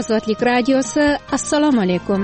Ozodlik radiosi. Assalomu alaykum.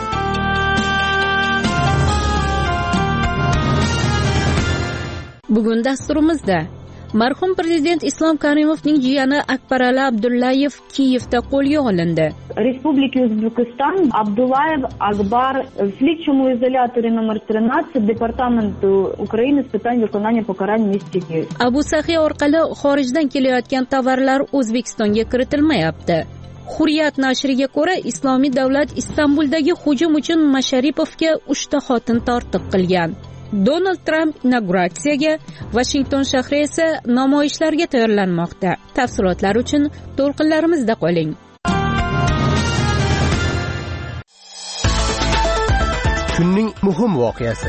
Bugun dasturimizda marhum prezident Islom Karimovning jiyani Akbarali Abdullayev Kiyevda qo'lga olindi. Республики Узбекистан, Абдуллаев Акбар в слідчому ізоляторі номер 13 Департаменту України з питань виконання покарань в місті Київ. Abu Sahiy orqali xorijdan kelayotgan tovarlar O'zbekistonga kiritilmayapti. Hurriyat nashriga ko'ra, Islomiy davlat Istanbuldagi hujum uchun Masharipovga 3 ta xotin tortiq qilgan. Donald Trump inauguratsiyaga, Washington shahri esa namoyishlarga tayyorlanmoqda. Tafsilotlar uchun to'lqinlarimizda qoling. Kunning muhim voqeasi.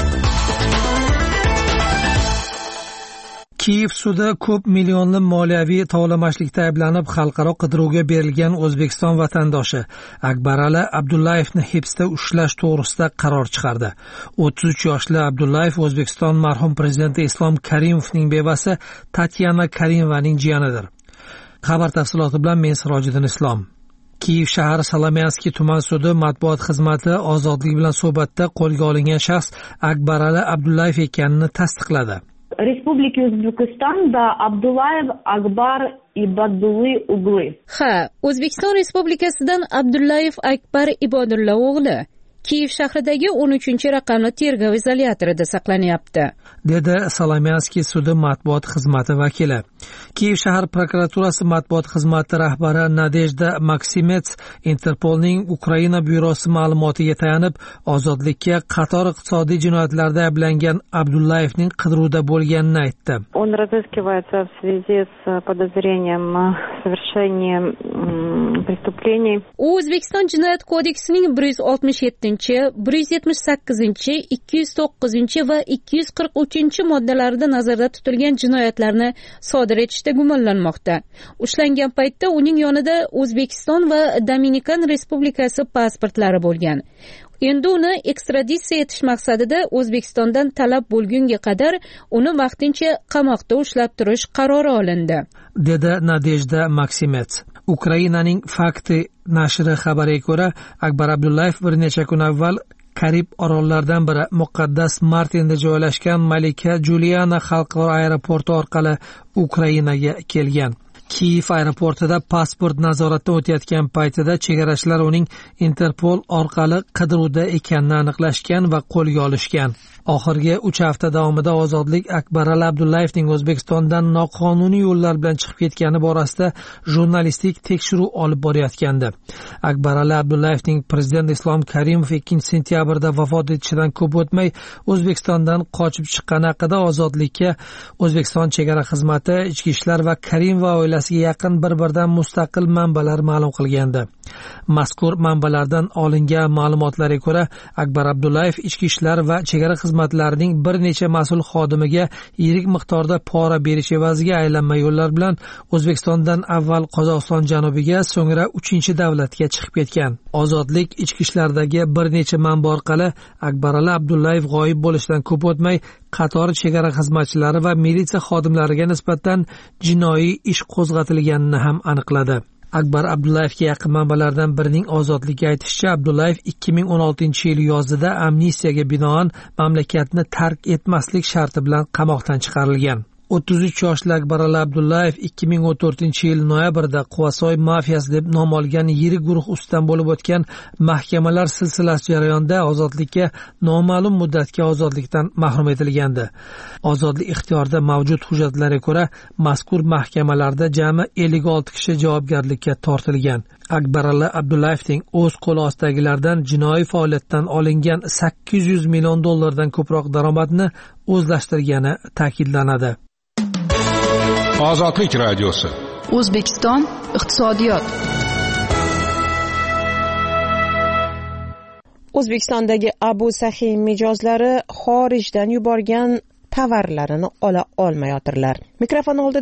Kiyev sudi ko'p millionli moliyaviy tovlamashlikda ayblanib xalqaro qidiruvga berilgan O'zbekiston vatandoshi Akbarali Abdullayevni hibsda ushlash to'g'risida qaror chiqardi. 33 yoshli Abdullayev O'zbekiston marhum prezidenti Islom Karimovning bevasi Tatyana Karimovaning jiyanidir. Xabar tafsiloti bilan men Sirojiddin Islom. Kiyev shahar Salomyanskiy tuman sudi matbuot xizmati ozodlik bilan suhbatda qo'lga olingan shaxs Akbarali Abdullayev ekanini tasdiqladi. Республики Узбекистан да Абдуллаев Акбар Ibadulli o'g'li. Ha, O'zbekiston Respublikasidan Abdullayev Akbar Ibodulla o'g'li Kiyev shahridagi 13-raqamli tergov izolyatorida saqlanyapti, dedi Salomyanskiy sudi matbuot xizmati vakili. Kiyev shahar prokuraturasi matbuot xizmati rahbari Nadejda Maksimets Interpolning Ukraina byurosi ma'lumotiga tayanib, ozodlikka qator iqtisodiy jinoyatlarda ayblangan Abdullayevning qidiruvda bo'lganini aytdi. Он разыскивается в связи с подозрением совершения преступлений. O'zbekiston Jinoyat kodeksining 167, 178, 209 va 243 moddalarida nazarda tutilgan jinoyatlarni sodir etishda gumonlanmoqda. Ushlangan paytda uning yonida O'zbekiston va Dominikan Respublikasi pasportlari bo'lgan. Endi uni ekstraditsiya etish maqsadida O'zbekistondan talab bo'lgunga qadar uni vaqtincha qamoqda ushlab turish qarori olindi, dedi Nadejda Maksimets. Ukrainaning Fakti nashri xabariga ko'ra, Akbar Abdullayev bir necha kun avval Karib orollaridan biri Muqaddas Martinda joylashgan Malika Juliana xalqaro aeroporti orqali Ukrainaga kelgan. Kiyev aeroportida pasport nazoratidan o'tayotgan paytida chegarachilar uning Interpol orqali qidiruvda ekanini aniqlashgan va qo'lga olishgan. Oxirgi 3 hafta davomida ozodlik Akbarali Abdullayevning O'zbekistondan noqonuniy yo'llar bilan chiqib ketgani borasida jurnalistik tekshiruv olib borayotgandi. Akbarali Abdullayevning prezident Islom Karimov 2-sentyabrda vafot etishidan ko'p o'tmay O'zbekistondan qochib chiqqani haqida ozodlikka O'zbekiston chegara xizmati, ichki ishlar va Karimova oilasiga yaqin bir-biridan mustaqil manbalar ma'lum qilgandi. Mazkur manbalardan olingan ma'lumotlarga ko'ra, Akbar Abdullayev ichki ishlar va chegara xizmatlarining bir necha mas'ul xodimiga yirik miqdorda pora berish evaziga aylanma yo'llar bilan O'zbekistondan avval Qozog'iston janubiga, so'ngra 3-davlatga chiqib ketgan. Ozodlik ichki ishlardagi bir necha manba orqali Akbarali Abdullayev g'oyib bo'lishidan ko'p o'tmay qator chegara xizmatchilari va militsiya xodimlariga nisbatan jinoiy ish qo'zg'atilganini ham aniqladi. Akbar Abdullayevga yaqin manbalardan birining ozodlikka aytishicha, Abdullayev 2016-yil yozida amnistiyaga binoan mamlakatni tark etmaslik sharti bilan qamoqdan chiqarilgan. 33 yoshli Akbarali Abdullayev 2014-yil noyabrda Quvasoy mafiyasi deb nom olgan yirik guruh ustidan bo'lib o'tgan mahkamalar silsilasi jarayonida ozodlikka noma'lum muddatga ozodlikdan mahrum etilgandi. Ozodlik ixtiyorida mavjud hujjatlarga ko'ra, mazkur mahkamalarda jami 56 kishi javobgarlikka tortilgan. Akbarali Abdullayevning o'z qo'li ostidagilardan jinoiy faoliyatdan olingan 800 million dollardan ko'proq daromadni o'zlashtirgani ta'kidlanadi. Ozodlik radiosi. O'zbekiston iqtisodiyot. O'zbekistondagi Abu Sahiy mijozlari xorijdan yuborgan tovarlarini ola olmayotirlar. Mikrofon oldida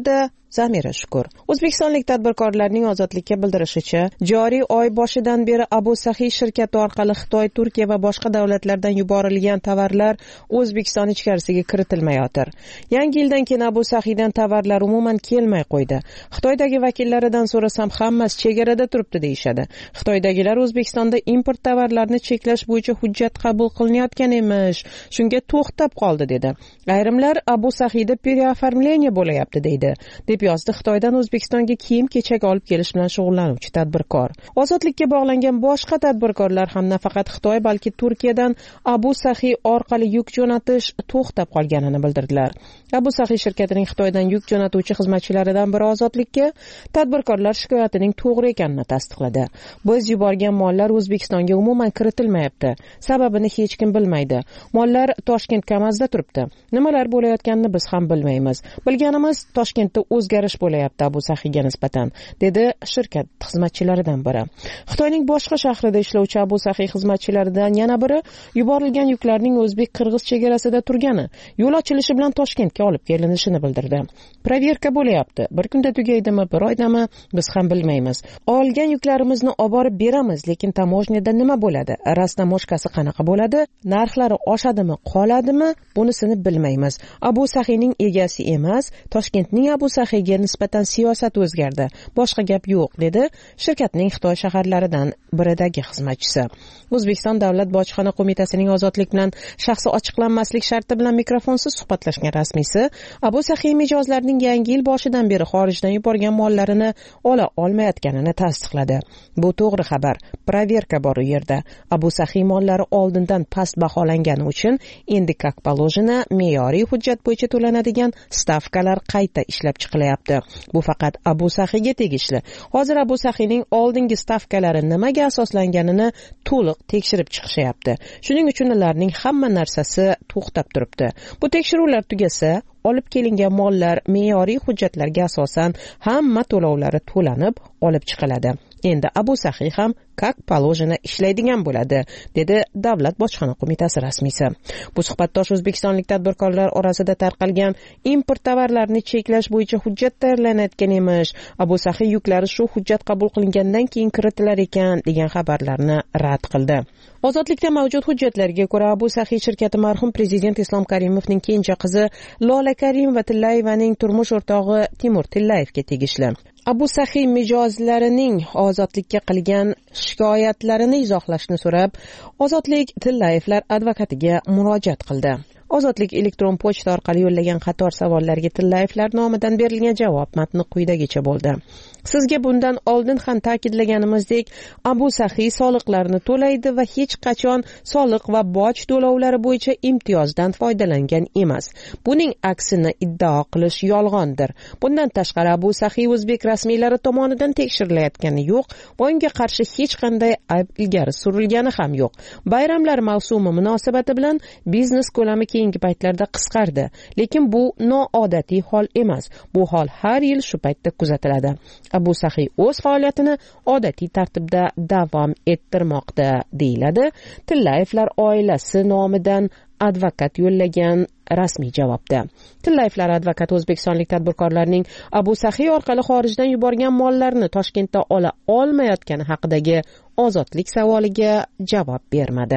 Zamira Shukur. O'zbekistonlik tadbirkorlarning Ozodlikka bildirishicha, joriy oy boshidan beri Abu Sahiy shirkati orqali Xitoy, Turkiya va boshqa davlatlardan yuborilgan tovarlar O'zbekiston ichkarisiga kiritilmayotir. Yangi yildan keyin Abu Sahiydan tovarlar umuman kelmay qo'ydi. Xitoydagi vakillaridan so'rasam, hammasi chegarada turibdi deyishadi. Xitoydagilar O'zbekistonda import tovarlarini cheklash bo'yicha hujjat qabul qilinayotgan emish. Shunga to'xtab qoldi dedi. Ayrimlar Abu Sahiyda переоформление bo'layapti deydi. deb yozdi Xitoydan O'zbekistonga kiyim-kechak olib kelish bilan shug'ullanuvchi tadbirkor. Ozodlikka bog'langan boshqa tadbirkorlar ham nafaqat Xitoy, balki Turkiyadan Abu Sahiy orqali yuk jo'natish to'xtab qolganini bildirdilar. Abu Sahiy shirkatining Xitoydan yuk jo'natuvchi xizmatchilaridan biri Ozodlikka tadbirkorlar shikoyatining to'g'ri ekanini tasdiqladi. Biz yuborgan mollar O'zbekistonga umuman kiritilmayapti. Sababini hech kim bilmaydi. Mollar Toshkent Kamazda turibdi. Nimalar bo'layotganini biz ham bilmaymiz. Bilganimiz Toshkentda o'zgarish bo'layapti Abu Sahiyga nisbatan, dedi shirkat xizmatchilaridan biri. Xitoyning boshqa shahrida ishlovchi Abu Sahiy xizmatchilaridan yana biri yuborilgan yuklarning o'zbek-qirg'iz chegarasida turgani, yo'l ochilishi bilan Toshkentga olib kelinishini bildirdi. Proverka bo'layapti. Bir kunda tugaydimi, bir oydami, biz ham bilmaymiz. Olgan yuklarimizni olib borib beramiz, lekin tamojnada nima bo'ladi? Rasnamoshkasi qanaqa bo'ladi? Narxlari oshadimi, qoladimi? Bunisini bilmaymiz. Abu Sahiyning egasi emas, Toshkentning Abu Sahiyga nisbatan siyosat o'zgardi. Boshqa gap yo'q, dedi shirkatning Xitoy shaharlaridan biridagi xizmatchisi. O'zbekiston Davlat bojxona qo'mitasining ozodlik bilan shaxsi ochiqlanmaslik sharti bilan mikrofonsiz suhbatlashgan rasmiysi Abu Sahiy mijozlarining yangi yil boshidan beri xorijdan yuborgan mollarini ola olmayotganini tasdiqladi. Bu to'g'ri xabar. Proverka bor u yerda. Abu Sahiy mollari oldindan past baholangani uchun endi как положено me'yoriy hujjat bo'yicha to'lanadigan stavkalar qayta ishlab chiqilyapti. Bu faqat Abu Sahiyga tegishli. Hozir Abu Sahiyning oldingi stavkalari nimaga asoslanganini to'liq tekshirib chiqishyapti. Shuning uchun ularning hamma narsasi to'xtab turibdi. Bu tekshiruvlar tugasa, olib kelingan mollar me'yoriy hujjatlarga asosan hamma to'lovlari to'lanib olib chiqiladi. Endi Abu Sahiy ham как положено ishlaydigan bo'ladi, dedi Davlat bojxona qo'mitasi rasmiysi. Bu suhbatdosh o'zbekistonlik tadbirkorlar orasida tarqalgan import tovarlarini cheklash bo'yicha hujjat tayyorlanayotgan emish. Abu Sahiy yuklari shu hujjat qabul qilingandan keyin kiritilar ekan degan xabarlarni rad qildi. Ozodlikda mavjud hujjatlarga ko'ra Abu Sahiy shirkati marhum prezident Islom Karimovning kenja qizi Lola Karimova Tillayevaning turmush o'rtog'i Timur Tillayevga tegishli. Abu Sahiy mijozlarining ozodlikka qilgan shikoyatlarini izohlashni so'rab, Ozodlik Tillayevlar advokatiga murojaat qildi. Ozodlik elektron pochta orqali yo'llagan qator savollarga Tillayevlar nomidan berilgan javob matni quyidagicha bo'ldi. Sizga bundan oldin ham ta'kidlaganimizdek, Abu Sahiy soliqlarni to'laydi va hech qachon soliq va boj to'lovlari bo'yicha imtiyozdan foydalangan emas. Buning aksini iddao qilish yolg'ondir. Bundan tashqari Abu Sahiy o'zbek rasmiylari tomonidan tekshirilayotgani yo'q va unga qarshi hech qanday ayb ilgari surilgani ham yo'q. Bayramlar mavsumi munosabati bilan biznes ko'lami keyingi paytlarda qisqardi, lekin bu noodatiy hol emas. Bu hol har yil shu paytda kuzatiladi. Abu Sahiy o'z faoliyatini odatiy tartibda davom ettirmoqda, deyiladi Tillayevlar oilasi nomidan advokat yo'llagan rasmiy javobda. Tillayevlar advokati o'zbekistonlik tadbirkorlarning Abu Sahiy orqali xorijdan yuborgan mollarini Toshkentda ola olmayotgani haqidagi ozodlik savoliga javob bermadi.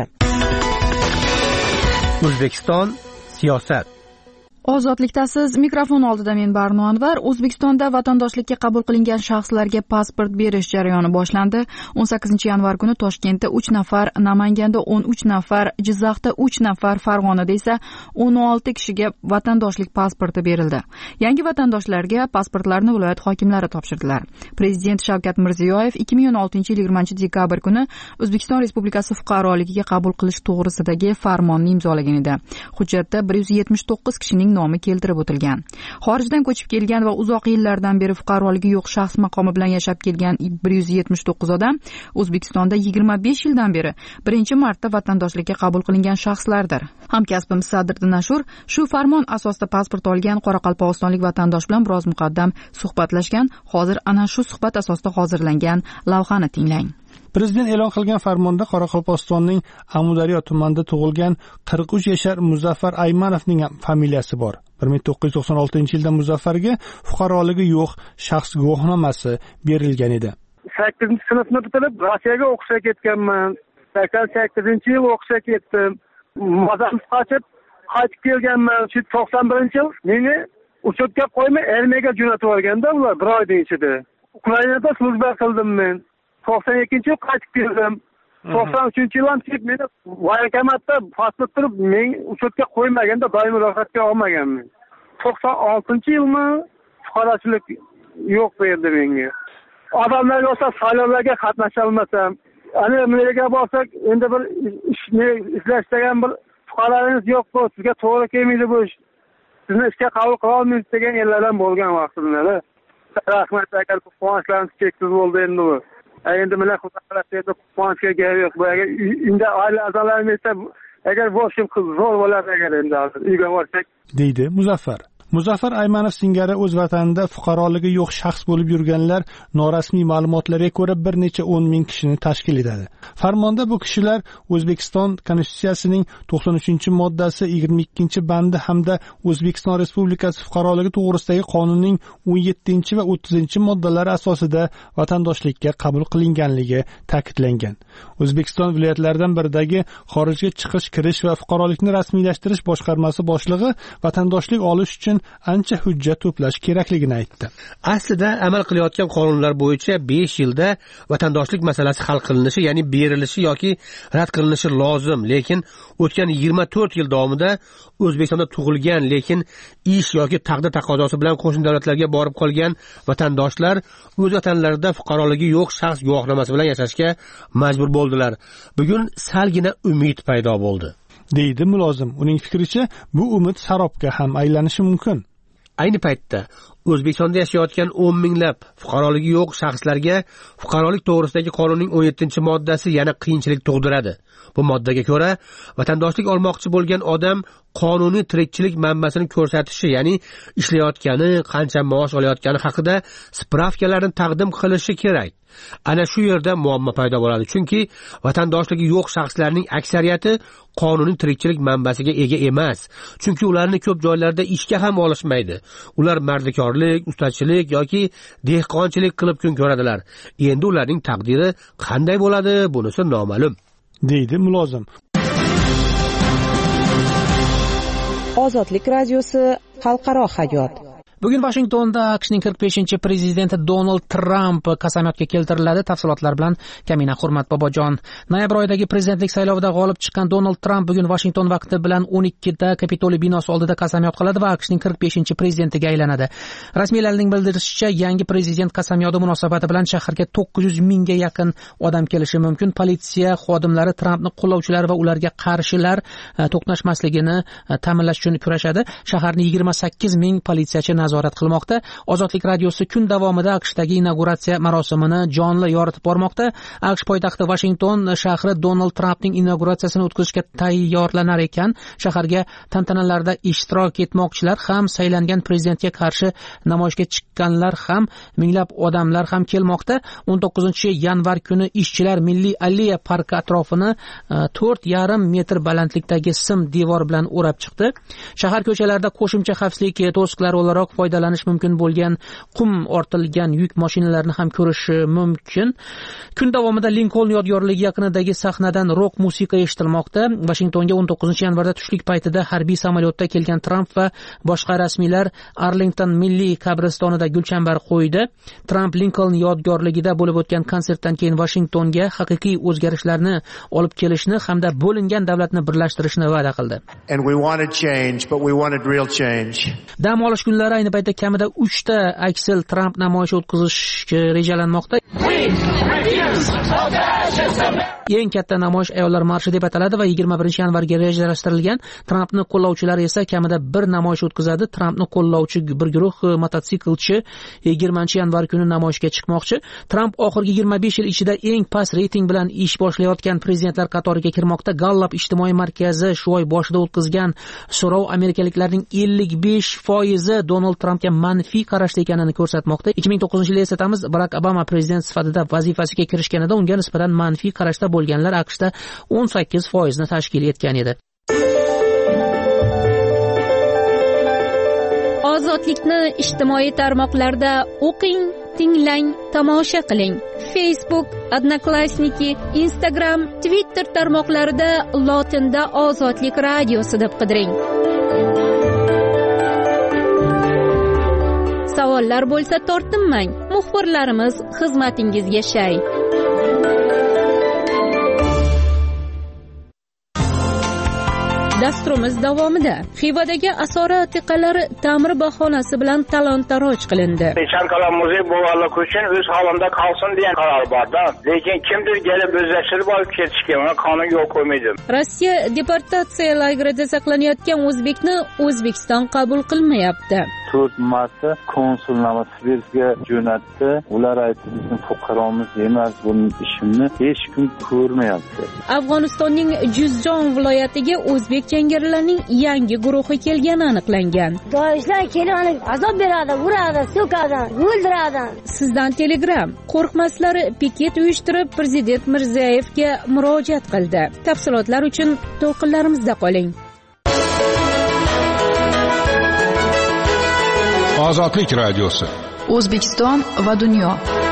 O'zbekiston siyosat. Ozodlikdasiz. Mikrofon oldida men Barno Anvar. O'zbekistonda vatandoshlikka qabul qilingan shaxslarga pasport berish jarayoni boshlandi. 18 yanvar kuni Toshkentda 3 nafar, Namanganda 13 nafar, Jizzaxda 3 nafar, Farg'onada esa 16 kishiga vatandoshlik pasporti berildi. Yangi vatandoshlarga pasportlarni viloyat hokimlari topshirdilar. Prezident Shavkat Mirziyoyev 2016 yil 20 dekabr kuni O'zbekiston Respublikasi fuqaroligiga qabul qilish to'g'risidagi farmonni imzolagan edi. Hujjatda 179 kishining nomi keltirib o'tilgan. Xorijdan ko'chib kelgan va uzoq yillardan beri fuqaroligi yo'q shaxs maqomi bilan yashab kelgan 179 odam O'zbekistonda 25 yildan beri birinchi marta vatandoshlikka qabul qilingan shaxslardir. Hamkasbimiz Sadriddin Ashur shu farmon asosida pasport olgan qoraqalpog'istonlik vatandosh bilan biroz muqaddam suhbatlashgan. Hozir ana shu suhbat asosida hozirlangan lavhani tinglang. Prezident e'lon qilgan farmonda Qoraqalpog'istonning Amudaryo tumanida tug'ilgan 43 yashar Muzaffar Aymanovning ham familiyasi bor. 1996-yilda Muzaffarga fuqaroligi yo'q shaxs guvohnomasi berilgan edi. 8-sinfni bitirib Rossiyaga o'qishga ketganman. 88-yil o'qishga ketdim. Mazamni qochib qaytib kelganman. Shu 91-yil meni uchotga qo'ymay armiyaga jo'natib yuborganda ular bir oyning ichida. Ukrainada slujba qildim men. 92-yil qaytib keldim. 93-yil ham kelib meni voyinkomatda pasport turib men uchotga qo'ymaganda doimiy ro'yxatga olmaganman. 96-yilmi fuqarochilik yo'q berdi menga. Odamlarga olsa saylovlarga qatnasha olmasam, ana nimaga borsak, endi bir ishni izlashdan bir fuqarolarimiz yo'q bu, sizga to'g'ri kelmaydi bu ish. Sizni ishga qabul qila olmaysiz degan yerlar ham bo'lgan vaqtida. Rahmat, agar quvonchlarimiz cheksiz bo'ldi endi bu. Endi mana xudo xolasa quvonchga gap yo'q. Bu agar unda oila a'zolarim esa agar boshim zo'r bo'lar agar endi uyga borsak, deydi Muzaffar. Muzaffar Aymanov singari o'z vatanida fuqaroligi yo'q shaxs bo'lib yurganlar norasmiy ma'lumotlarga ko'ra bir necha 10 ming kishini tashkil etadi. Farmonda bu kishilar O'zbekiston Konstitutsiyasining 93-moddasi 22-bandi hamda O'zbekiston Respublikasi fuqaroligi to'g'risidagi qonunning 17 va 30-moddalari asosida vatandoshlikka qabul qilinganligi ta'kidlangan. O'zbekiston viloyatlaridan biridagi xorijga chiqish, kirish va fuqarolikni rasmiylashtirish boshqarmasi boshlig'i vatandoshlik olish uchun ancha hujjat to'plash kerakligini aytdi. Aslida amal qilayotgan qonunlar bo'yicha 5 yilda vatandoshlik masalasi hal qilinishi, ya'ni berilishi yoki rad qilinishi lozim, lekin o'tgan 24 yil davomida O'zbekistonda tug'ilgan, lekin ish yoki taqdir taqozosi bilan qo'shni davlatlarga borib qolgan vatandoshlar o'z vatanlarida fuqaroligi yo'q shaxs guvohnomasi bilan yashashga majbur bo'ldilar. Bugun salgina umid paydo bo'ldi, deydi mulozim. Uning fikricha, bu umid sarobga ham aylanishi mumkin. Ayni paytda O'zbekistonda yashayotgan 10 minglab fuqaroligi yo'q shaxslarga fuqarolik to'g'risidagi qonunning 17-moddasi yana qiyinchilik tug'diradi. Bu moddaga ko'ra, vatandoshlik olmoqchi bo'lgan odam qonuniy tirikchilik manbasini ko'rsatishi, ya'ni ishlayotgani, qancha maosh olayotgani haqida spravkalarni taqdim qilishi kerak. Ana shu yerda muammo paydo bo'ladi, chunki vatandoshligi yo'q shaxslarning aksariyati qonuniy tirikchilik manbasiga ega emas. Chunki ularni ko'p joylarda ishga ham olishmaydi. Ular mardikorlik, ustachilik yoki dehqonchilik qilib kun ko'radilar. Endi ularning taqdiri qanday bo'ladi, bunisi noma'lum, deydi mulozim. Ozodlik radiosi xalqaro hayot. Bugun Washingtonda AQShning 45-prezidenti Donald Tramp qasamyodga keltiriladi. Tafsilotlar bilan Kamina Hurmat Bobojon. Noyabr oyidagi prezidentlik saylovida g'olib chiqqan Donald Tramp bugun Washington vaqti bilan 12da Kapitoliy binosi oldida qasamyod qiladi va AQShning 45-prezidentiga aylanadi. Rasmiylarning bildirishicha, yangi prezident qasamyodi munosabati bilan shaharga 900 mingga yaqin odam kelishi mumkin. Politsiya xodimlari Trampni qo'llovchilari va ularga qarshilar to'qnashmasligini ta'minlash uchun kurashadi. Shaharni 28 ming politsiyachi nazorat qilmoqda. Ozodlik radiosi kun davomida AQShdagi inauguratsiya marosimini jonli yoritib bormoqda. AQSh poytaxti Washington shahri Donald Trampning inauguratsiyasini o'tkazishga tayyorlanar ekan. Shaharga tantanalarda ishtirok etmoqchilar ham, saylangan prezidentga qarshi namoyishga chiqqanlar ham, minglab odamlar ham kelmoqda. 19-yanvar kuni ishchilar Milliy alleya parki atrofini 4,5 metr balandlikdagi sim devor bilan o'rab chiqdi. Shahar ko'chalarida qo'shimcha xavfsizlik to'siqlari o'laroq foydalanish mumkin bo'lgan qum ortilgan yuk mashinalarini ham ko'rish mumkin. Kun davomida Lincoln yodgorligi yaqinidagi sahnadan rock musiqa eshitilmoqda. Washingtonga 19-yanvarda tushlik paytida harbiy samolyotda kelgan Tramp va boshqa rasmiylar Arlington milliy qabristonida gulchambar qo'ydi. Tramp Lincoln yodgorligida bo'lib o'tgan konsertdan keyin Washingtonga haqiqiy o'zgarishlarni olib kelishni hamda bo'lingan davlatni birlashtirishni va'da qildi. Dam olish kunlari ayni paytda kamida 3 ta aksel Tramp namoyishi o'tkazish rejalanmoqda. Eng katta namoyish ayollar marshi deb ataladi va 21-yanvarga rejalashtirilgan. Trampni qo'llovchilari esa kamida bir namoyish o'tkazadi. Trampni qo'llovchi bir guruh mototsiklchi 20-yanvar kuni namoyishga chiqmoqchi. Tramp oxirgi 25 yil ichida eng past reyting bilan ish boshlayotgan prezidentlar qatoriga kirmoqda. Gallup ijtimoiy markazi shu oy boshida o'tkazgan so'rov amerikaliklarning 55% Donald Trampga manfiy qarashda ekanini ko'rsatmoqda. 2009-yilda eslatamiz, Barack Obama prezident sifatida sifatida vazifasiga kirishganida unga nisbatan manfiy qarashda bo'lganlar AQShda 18% tashkil etgan edi. Ozodlikni ijtimoiy tarmoqlarda o'qing, tinglang, tomosha qiling. Facebook, Odnoklassniki, Instagram, Twitter tarmoqlarida lotinda Ozodlik radiosi deb qidiring. Savollar bo'lsa tortinmang. Muxbirlarimiz xizmatingizga shay. Dasturimiz davomida Xivadagi asora atiqalari ta'mir bahonasi bilan talon-taroj qilindi. Chankala muzey bu vaqt uchun o'z holimda qolsin degan qaror borda, lekin kimdir kelib o'zlashtirib olib ketishga qonun yo'l qo'ymaydi. Rossiya deportatsiya lagerida saqlanayotgan o'zbekni O'zbekiston qabul qilmayapti. 4 marta konsulnoma Sibirga jo'natdi. Ular aytdi, bizning fuqaromiz emas, buning ishini hech kim ko'rmayapti. Afg'onistonning Juzjon viloyatiga o'zbek jangarilarning yangi guruhi kelgani aniqlangan. Doishlar kelib azob beradi, uradi, so'kadi, o'ldiradi. Sizdan telegram. Qo'rqmaslari piket uyushtirib Prezident Mirzayevga murojaat qildi. Tafsilotlar uchun to'lqinlarimizda qoling. Ozodlik radiosi. O'zbekiston va dunyo.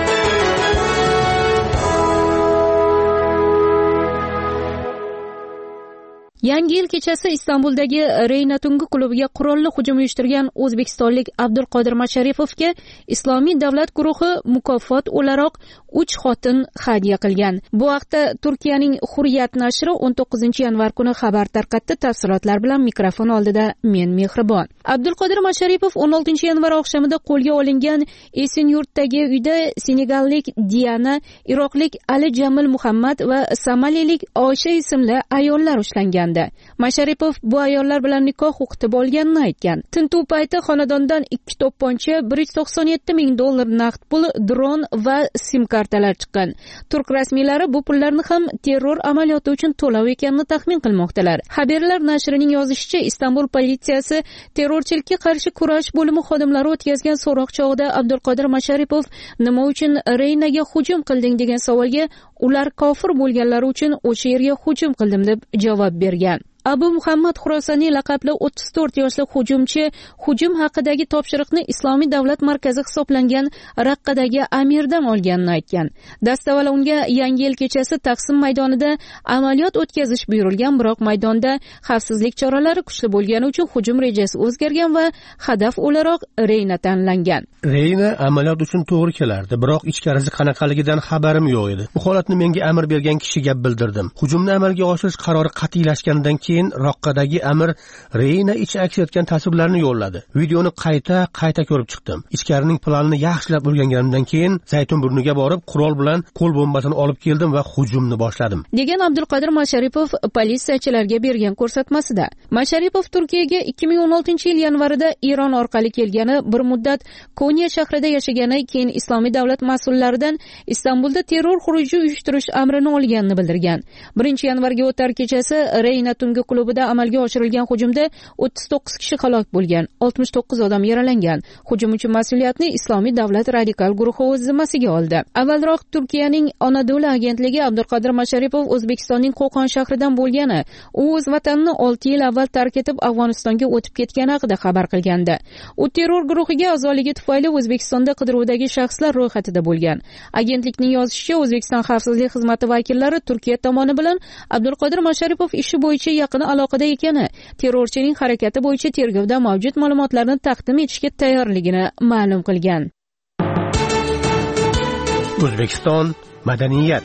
Yangi yil kechasi Istanbuldagi Reyna tungi klubiga qurolli hujum uyushtirgan o'zbekistonlik Abdulqodir Masharipovga Islomiy davlat guruhi mukofot o'laroq 3 xotin hadya qilgan. Bu haqda Turkiyaning Hurriyat nashri 19-yanvar kuni xabar tarqatdi. Tafsilotlar bilan mikrofon oldida men Mehribon. Abdulqodir Masharipov 16-yanvar oqshomida qo'lga olingan Esenyurtdagi uyda senegallik Diana, iroqlik Ali Jamil Muhammad va somaliyalik Oysha ismli ayollar ushlangan. Masharipov bu ayollar bilan nikoh o'qitib olganini aytgan. Tintuv payti xonadondan 2 to'pponcha, $197 ming naqd pul, dron va sim kartalar chiqqan. Turk rasmiylari bu pullarni ham terror amaliyoti uchun to'lov ekanini taxmin qilmoqdalar. Haberlar nashrining yozishicha, Istanbul politsiyasi terrorchilikka qarshi kurash bo'limi xodimlari o'tkazgan so'roq chog'ida Abdulqodir Masharipov nima uchun Reynaga hujum qilding degan savolga ular kofir bo'lganlari uchun o'sha yerga hujum qildim deb javob bergan. Abu Muhammad Xurosaniy laqabli 34 yoshli hujumchi hujum haqidagi topshiriqni Islomiy davlat markazi hisoblangan Raqqadagi amirdan olganini aytgan. Dastavval unga Yangi yil kechasi Taqsim maydonida amaliyot o'tkazish buyurilgan, biroq maydonda xavfsizlik choralari kuchli bo'lgani uchun hujum rejasi o'zgargan va hadaf o'laroq Reyna tanlangan. Reyna amaliyot uchun to'g'ri kelardi, biroq ichkarisi qanaqaligidan xabarim yo'q edi. Bu holatni menga amr bergan kishiga bildirdim. Hujumni amalga oshirish qarori qat'iylashganidan keyin Roqqadagi amir Reyna ichi aks etgan tasvirlarni yo'lladi. Videoni qayta ko'rib chiqdim. Ichkarining planini yaxshilab o'rganganimdan keyin Zaytunburniga borib, qurol bilan qo'l bombasini olib keldim va hujumni boshladim. Degan Abdulqodir Masharipov politsiyachilarga bergan ko'rsatmasida. Masharipov Turkiyaga 2016-yil yanvarida Eron orqali kelgani, bir muddat Konya shahrida yashagani, keyin Islomiy davlat mas'ullaridan Istanbulda terror xuruji uyushtirish amrini olganini bildirgan. 1-yanvarga o'tar kechasi Reyna tungi klubida amalga oshirilgan hujumda 39 kishi halok bo'lgan, 69 odam yaralangan. Hujum uchun mas'uliyatni Islomiy davlat radikal guruhi o'z zimmasiga oldi. Avvalroq Turkiyaning Anadolu agentligi Abdulqodir Masharipov O'zbekistonning Qo'qon shahridan bo'lgani, u o'z vatanini 6 yil avval tark etib Afg'onistonga o'tib ketgani haqida xabar qilgandi. U terror guruhiga a'zoligi tufayli O'zbekistonda qidiruvdagi shaxslar ro'yxatida bo'lgan. Agentlikning yozishicha, O'zbekiston xavfsizlik xizmati vakillari Turkiya tomoni bilan Abdulqodir Masharipov ishi bo'yicha yaqin aloqada ekani, terrorchining harakati bo'yicha tergovda mavjud ma'lumotlarni taqdim etishga tayyorligini ma'lum qilgan. O'zbekiston madaniyat.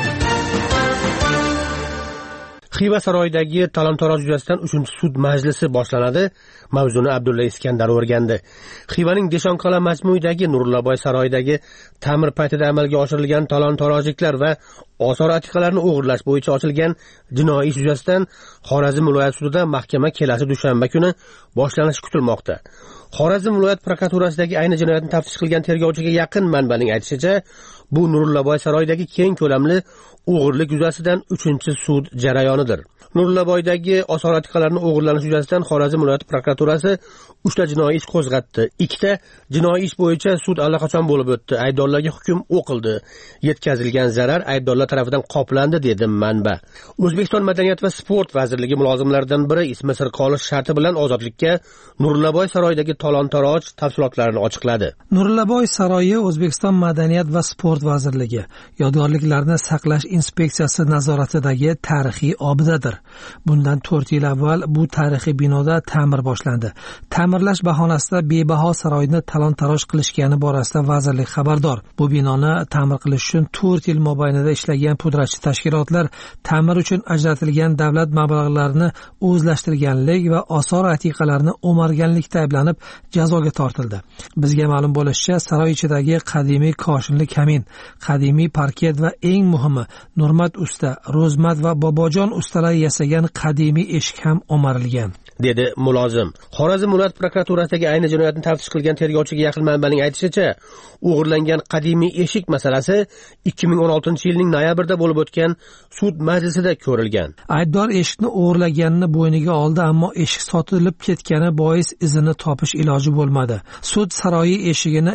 Xiva saroyidagi talon-taroj yuzasidan 3-sud majlisi boshlanadi. Mavzuni Abdulla Iskandar o'rgandi. Xivaning Deshonqala majmuidagi Nurullaboy saroyidagi ta'mir paytida amalga oshirilgan talon-tarojliklar va Osor atiqalarni o'g'irlash bo'yicha ochilgan jinoiy ish yuzasidan Xorazm viloyat sudida mahkama kelasi dushanba kuni boshlanishi kutilmoqda. Xorazm viloyat prokuraturasidagi ayni jinoyatni taftish qilgan tergovchiga yaqin manbaning aytishicha, bu Nurullaboy saroyidagi keng ko'lamli o'g'irlik yuzasidan 3-sud jarayonidir. Nurullaboydagi osor atiqalarni o'g'irlanish yuzasidan Xorazm viloyat prokuraturasi 3 ta jinoiy ish qo'zg'atdi. 2 ta jinoiy ish bo'yicha sud allaqachon bo'lib o'tdi. Aybdorlarga hukm o'qildi. Yetkazilgan zarar aybdorlar tomonidan qoplandi, dedi manba. O'zbekiston Madaniyat va sport vazirligi mulozimlaridan biri ismi sir qolish sharti bilan ozodlikka Nurullaboy saroyidagi talon-taroj tafsilotlarini ochiqladi. Nurullaboy saroyi O'zbekiston Madaniyat va sport vazirligi yodgorliklarni saqlash inspeksiyasi nazoratidagi tarixiy obidadir. Bundan 4 yil avval bu tarixiy binoda ta'mir boshlandi. Ta'mirlash bahonasida bebaho saroyni talon-taroj qilishgani borasida vazirlik xabardor. Bu binoni ta'mir qilish uchun 4 yil mobaynida ishlagan pudratchi tashkilotlar ta'mir uchun ajratilgan davlat mablag'larini o'zlashtirganlik va osor atiqalarni o'marganlikda ayblanib jazoga tortildi. Bizga ma'lum bo'lishicha, saroy ichidagi qadimiy koshinli kamin, qadimiy parket va eng muhimi Nurmat usta, Ro'zmat va Bobojon ustalar yasagan qadimiy eshik ham o'marilgan, dedi mulozim. Xorazm viloyat prokuraturasidagi ayni jinoyatni taftish qilgan tergovchiga yaqin manbaning aytishicha, o'g'irlangan qadimiy eshik masalasi 2016-yilning noyabrida bo'lib o'tgan sud majlisida ko'rilgan. Aybdor eshikni o'g'irlaganini bo'yniga oldi, ammo eshik sotilib ketgani bois izini topish iloji bo'lmadi. Sud saroyi eshigini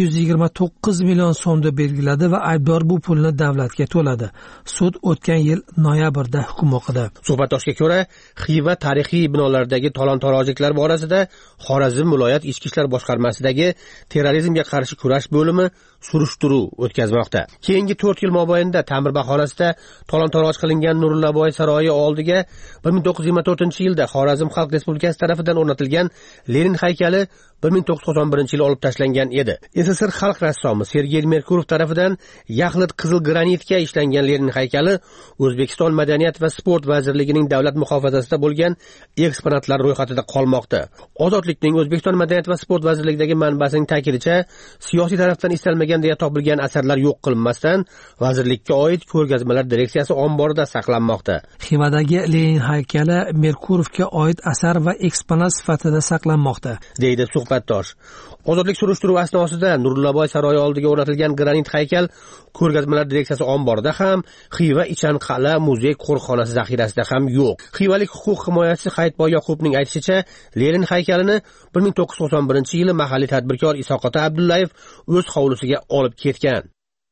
229 million so'mda belgiladi va aybdor bu pulni davlatga to'ladi. Sud o'tgan yil noyabrda hukm o'qidi. Suhbatdoshga ko'ra, Xiva tarixiy binolardagi talon-tarojliklar borasida Xorazm viloyat ichki ishlar boshqarmasidagi terrorizmga qarshi kurash bo'limi surishtiruv o'tkazmoqda. Keyingi 4 yil mobaynida ta'mir bahonasida talon-taroj qilingan Nurullaboy saroyi oldiga 1924-yilda Xorazm Xalq Respublikasi tomonidan o'rnatilgan Lenin haykali 1991-yil olib tashlangan edi. SSR xalq rassomi Sergey Merkurov tomonidan yaxlit qizil granitga ishlangan Lenin haykali O'zbekiston Madaniyat va sport vazirligining davlat muhofazasida bo'lgan eksponatlar ro'yxatida qolmoqda. Ozodlikning O'zbekiston Madaniyat va sport vazirligidagi manbasining ta'kidincha, siyosiy tarafdan istalmagan deya topilgan asarlar yo'q qilinmasdan vazirlikka oid ko'rgazmalar direksiyasi omborida saqlanmoqda. Xivadagi Lenin haykali Merkurovga oid asar va eksponat sifatida saqlanmoqda, deydi suhbatdosh. Ozodlik surishtiruv asnosida Nurullaboy saroyi oldiga o'rnatilgan granit haykal ko'rgazmalar direksiyasi omborida ham, Xiva Ichan qal'a muzey qo'riqxonasi zaxirasida ham yo'q. Xivalik huquq himoyachisi Hayitboy Yoqubning aytishicha, Lenin haykalini 1991-yili mahalliy tadbirkor Isoqota Abdullayev o'z hovlisiga olib ketgan.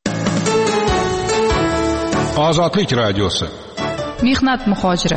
Ozodlik radiosi. Mehnat muhojiri.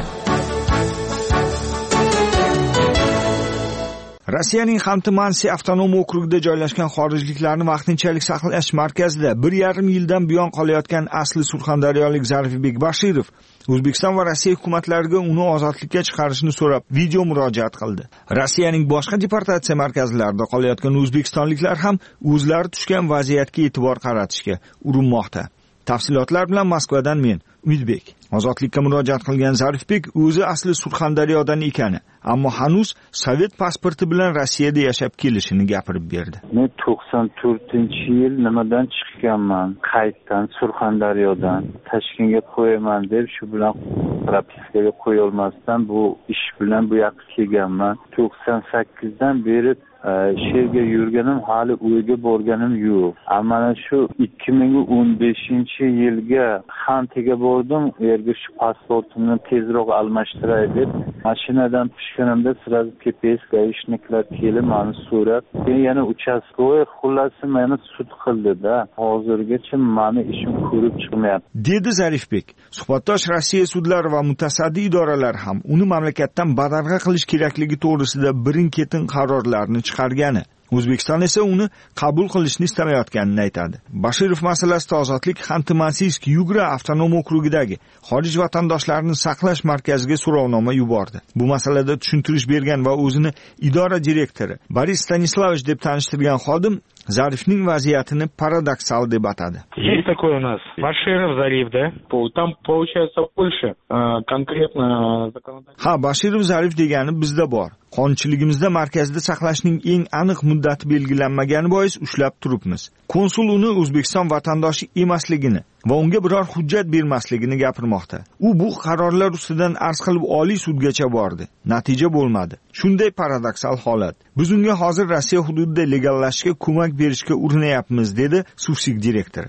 Rossiyaning Xanты-Mansi avtonom okrugida joylashgan xorijliklarni vaqtinchalik saqlash markazida 1,5 yildan buyon qolayotgan asli surxondaryolik Zarifbek Bashirov O'zbekiston va Rossiya hukumatlariga uni ozodlikka chiqarishni so'rab video murojaat qildi. Rossiyaning boshqa deportatsiya markazlarida qolayotgan o'zbekistonliklar ham o'zlari tushgan vaziyatga e'tibor qaratishga urinmoqda. Tafsilotlar bilan Moskvadan men Umidbek. Ozodlikka murojaat qilgan Zarifbek o'zi asli Surxondaryodan ekani, ammo hanuz sovet pasporti bilan Rossiyada yashab kelishini gapirib berdi. Men 94-yil nimadan chiqqanman? Qayddan Surxondaryodan Toshkentga qo'yaman deb shu bilan propiskaga qo'ya olmasdan bu ish bilan bu yoqqa kelganman. 98dan beri she'rga yurganim, hali uyga borganim yo'q. Mana shu 2015-yilga Xantiga bordim, yerga shu pasportimni tezroq almashtiray deb mashinadan tushganimda sразу KPS gaishniklar kelib meni so'rab, yana uchastkovoy xullasi meni sud qildi-da. Hozirgacha meni ishim ko'rib chiqmayapti, dedi Zarifbek. Suhbatdosh Rossiya sudlari va mutasaddi idoralar ham uni mamlakatdan badarg'a qilish kerakligi to'g'risida birin-ketin qarorlarni chiqargani, O'zbekiston esa uni qabul qilishni istamayotganini aytadi. Bashirov masalasida Ozodlik Xanты-Mansiysk-Yugra avtonom okrugidagi xorij vatandoshlarini saqlash markaziga so'rovnoma yubordi. Bu masalada tushuntirish bergan va o'zini idora direktori Boris Stanislavich deb tanishtirgan xodim Zarifning vaziyatini paradoksal deb atadi. Есть такой у нас Баширов Зариф, да? Там получается Польша, конкретно Ha, Bashirov Zarif degani bizda bor. Qonunchiligimizda markazda saqlashning eng aniq muddati belgilanmagani bois ushlab turibmiz. Konsul uni O'zbekiston vatandoshi emasligini va unga biror hujjat bermasligini gapirmoqda. U bu qarorlar ustidan arz qilib Oliy sudgacha bordi. Natija bo'lmadi. Shunday paradoksal holat. Biz unga hozir Rossiya hududida legallashishga ko'mak berishga urinayapmiz, dedi Suvsik direktori.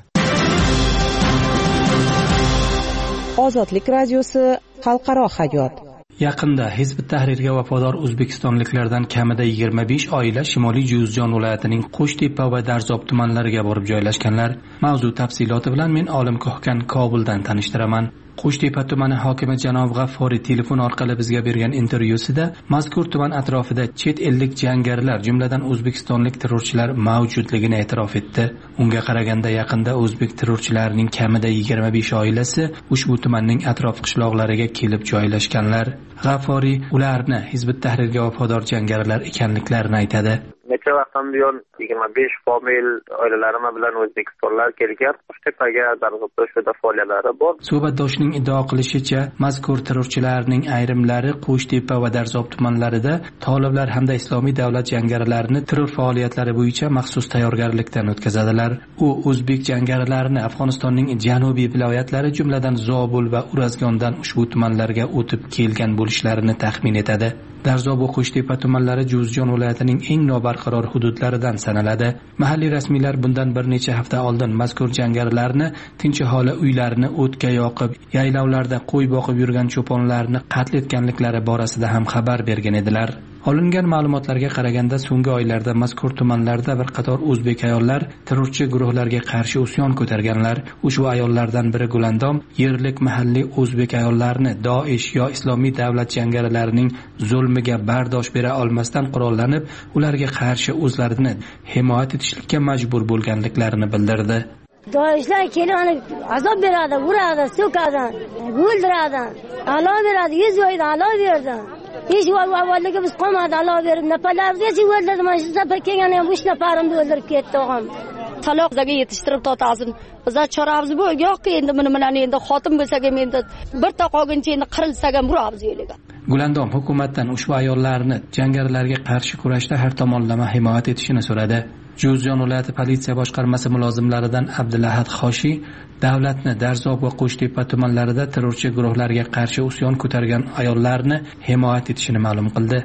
Ozodlik radiosi xalqaro hayot. Yaqinda Hizb ut-Tahrirga vafodor o'zbekistonliklardan kamida 25 oila Shimoliy Juzjon viloyatining Qo'shtepa va Darzob tumanlariga borib joylashganlar. Mavzu tafsiloti bilan men Olim Kohkan Kobuldan tanishtiraman. Qo'shtepa tumani hokimi janob G'afforiy telefon orqali bizga bergan intervyusida mazkur tuman atrofida chet ellik jangarilar, jumladan o'zbekistonlik terrorchilar mavjudligini e'tirof etdi. Unga qaraganda yaqinda o'zbek terrorchilarining kamida 25 oilasi ushbu tumanning atrof qishloqlariga kelib joylashganlar. G'afforiy ularni Hizb ut-Tahrirga vafodor jangarilar ekanliklarini aytadi. Necha vaqtdan buyon 25 famil oilalarimiz bilan O'zbekistonlar kelgan, Qo'shtepaga, Darzobda shunda faoliyatlari bor. Suhbatdoshning iddao qilishicha, mazkur terrorchilarning ayrimlari Qo'shtepa va Darzob tumanlarida toliblar hamda Islomiy davlat jangarilarini terror faoliyatlari bo'yicha maxsus tayyorgarlikdan o'tkazadilar. U o'zbek jangarilarini Afg'onistonning janubiy viloyatlari, jumladan Zobul va Urazgondan ushbu tumanlarga o'tib kelgan bo'lishlarini taxmin etadi. Darzob va Qo'shtepa tumanlari Juzjon viloyatining eng nobarqaror hududlaridan sanaladi. Mahalliy rasmiylar bundan bir necha hafta oldin mazkur jangarilarni tinch aholi uylarini o'tga yoqib, yaylovlarda qo'y boqib yurgan cho'ponlarni qatl etganliklari borasida ham xabar bergan edilar. Olingan ma'lumotlarga qaraganda so'nggi oylarda mazkur tumanlarda bir qator o'zbek ayollar terrorchi guruhlarga qarshi isyon ko'targanlar. Ushbu ayollardan biri Gulandom yerlik mahalliy o'zbek ayollarini Daesh yo Islomiy davlat jangarilarining zulmiga bardosh bera olmasdan qurollanib, ularga qarshi o'zlarini himoya etishga majbur bo'lganliklarini bildirdi. Daeshlar kelib azob beradi, uradi, so'kadi, o'ldiradi. Alloh beradi, 100 oyda Alloh berdi. Hech avvalgiga biz qolmadi, Alloh berdi. Nafalarimizni o'ldirdi. Mana shu safar kelgani ham 3 nafarimni o'ldirib ketdi og'am. Taloqlarga yetishtirib totasin. Bizlar choramiz bu yo'q, endi buni bilan endi xotin bo'lsak ham endi bir taqogincha endi qirilsak ham uramiz yo'liga. Gulandom hukumatdan ushbu ayollarni jangarilarga qarshi kurashda har tomonlama himoya etishini so'radi. Juzjon viloyati politsiya boshqarmasi mulozimlaridan Abdulahad Xoshiy davlatni Darzob va Qo'shtepa tumanlarida terrorchi guruhlarga qarshi isyon ko'targan ayollarni himoya etishini ma'lum qildi.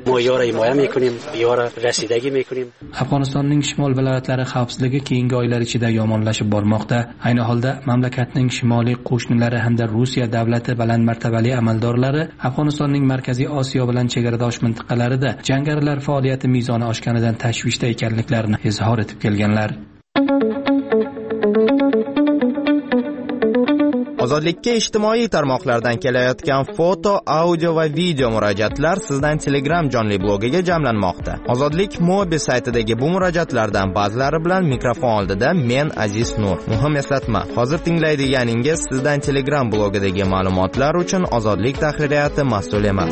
Afg'onistonning shimol viloyatlari xavfsizligi keyingi oylar ichida yomonlashib bormoqda. Ayni holda mamlakatning shimoliy qo'shnilari hamda Rossiya davlati baland martabali amaldorlari Afg'onistonning Markaziy Osiyo bilan chegaradosh mintaqalarida jangarilar faoliyati mezoni oshganidan tashvishda ekanliklarini izhor etib kelganlar. Ozodlikka ijtimoiy tarmoqlardan kelayotgan foto, audio va video murojaatlar sizdan Telegram jonli blogiga jamlanmoqda. Ozodlik Mobi saytidagi bu murojaatlardan ba'zilari bilan mikrofon oldida men Aziz Nur. Muhim eslatma, hozir tinglaydiganingiz sizdan Telegram blogidagi ma'lumotlar uchun Ozodlik tahririyati mas'ul emas.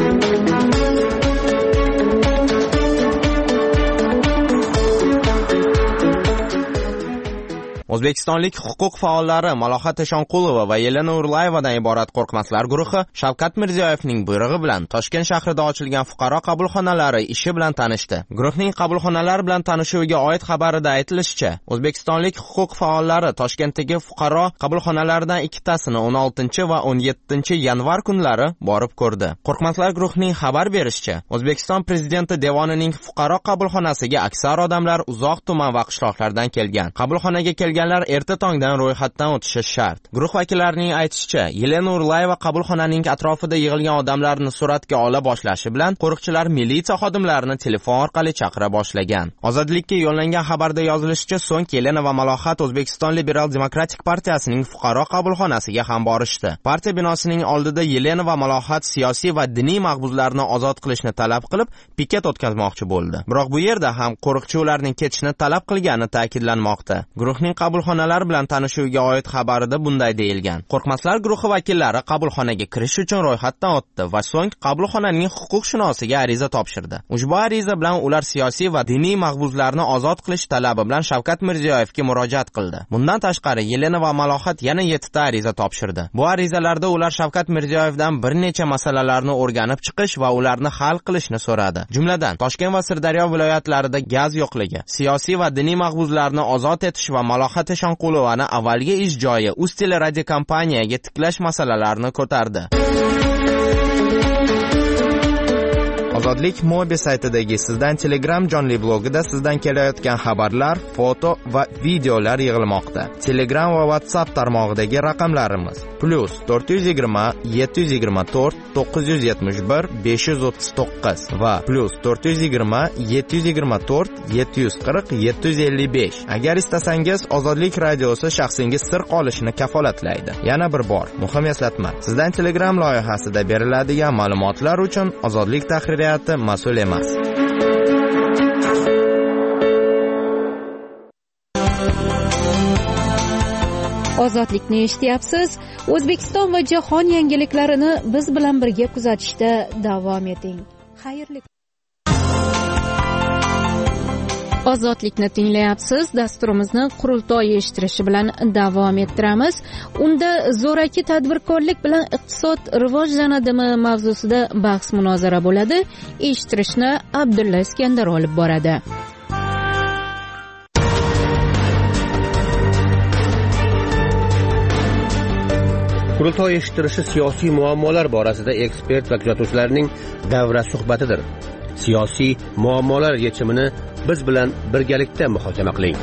O'zbekistonlik huquq faollari Malohat Eshonqulova va Yelena Urlayevadan iborat qo'rqmaslar guruhi Shavkat Mirziyoyevning buyrug'i bilan Toshkent shahrida ochilgan fuqaro qabulxonalari ishi bilan tanishdi. Guruhning qabulxonalar bilan tanishuviga oid xabarida aytilishicha, O'zbekistonlik huquq faollari Toshkentdagi fuqaro qabulxonalaridan ikkitasini 16 va 17 yanvar kunlari borib ko'rdi. Qo'rqmaslar guruhining xabar berishicha, O'zbekiston prezidenti devonining fuqaro qabulxonasiga aksar odamlar uzoq tuman va qishloqlardan kelgan. Qabulxonaga kelganlar erta tongdan ro'yxatdan o'tishi shart. Guruh vakillarining aytishicha, Yelena Urlayeva qabulxonaning atrofida yig'ilgan odamlarni suratga ola boshlashi bilan qo'riqchilar militsiya xodimlarini telefon orqali chaqira boshlagan. Ozodlikka yo'llangan xabarda yozilishicha, so'ng Yelena va Malohat O'zbekiston Liberal Demokratik partiyasining fuqaro qabulxonasiga ham borishdi. Partiya binosining oldida Yelena va Malohat siyosiy va diniy mahbuslarni ozod qilishni talab qilib, piket o'tkazmoqchi bo'ldi. Biroq bu yerda ham qo'riqchi ularning ketishini talab qilgani ta'kidlanmoqda. Guruhning qabulxonalar bilan tanishuviga oid xabarida bunday deyilgan. Qo'rqmaslar guruhi vakillari qabulxonaga kirish uchun ro'yxatdan o'tdi va so'ng qabulxonaning huquqshunoshiga ariza topshirdi. Ushbu ariza bilan ular siyosiy va diniy mahbuslarni ozod qilish talabi bilan Shavkat Mirziyoyevga murojaat qildi. Bundan tashqari Yelena va Malohat yana 7 ta ariza topshirdi. Bu arizalarda ular Shavkat Mirziyoyevdan bir necha masalalarni o'rganib chiqish va ularni hal qilishni so'radi. Jumladan, Toshkent va Sirdaryo viloyatlarida gaz yo'qligi, siyosiy va diniy mahbuslarni ozod etish va Malohat Eshonqulovani avvalgi ish joyi Ustil radiokompaniyaga tiklash masalalarini ko'tardi. Ozodlik Mobi saytidagi Sizdan Telegram jonli blogida sizdan kelayotgan xabarlar, foto va videolar yig'ilmoqda. Telegram va WhatsApp tarmog'idagi raqamlarimiz +420 724 971 539 va +420 724 740 755. Agar istasangiz, Ozodlik radiosi shaxsingiz sir qolishini kafolatlaydi. Yana bir bor, muhim eslatma. Sizdan Telegram loyihasida beriladigan ma'lumotlar uchun Ozodlik tahririyati mas'ul emas. Ozodlikni eshityapsiz. O'zbekiston va jahon yangiliklarini biz bilan birga kuzatishda davom eting. Xayrli Ozodlikni tinglayapsiz. Dasturimizni qurultoy eshittirishi bilan davom ettiramiz. Unda zo'raki tadbirkorlik bilan iqtisod rivojlanadimi mavzusida bahs munozara bo'ladi. Eshittirishni Abdulla Iskandar olib boradi. Qurultoy eshittirishi siyosiy muammolar borasida ekspert va kuzatuvchilarning davra suhbatidir. Siyosiy muammolar yechimini biz bilan birgalikda muhokama qiling.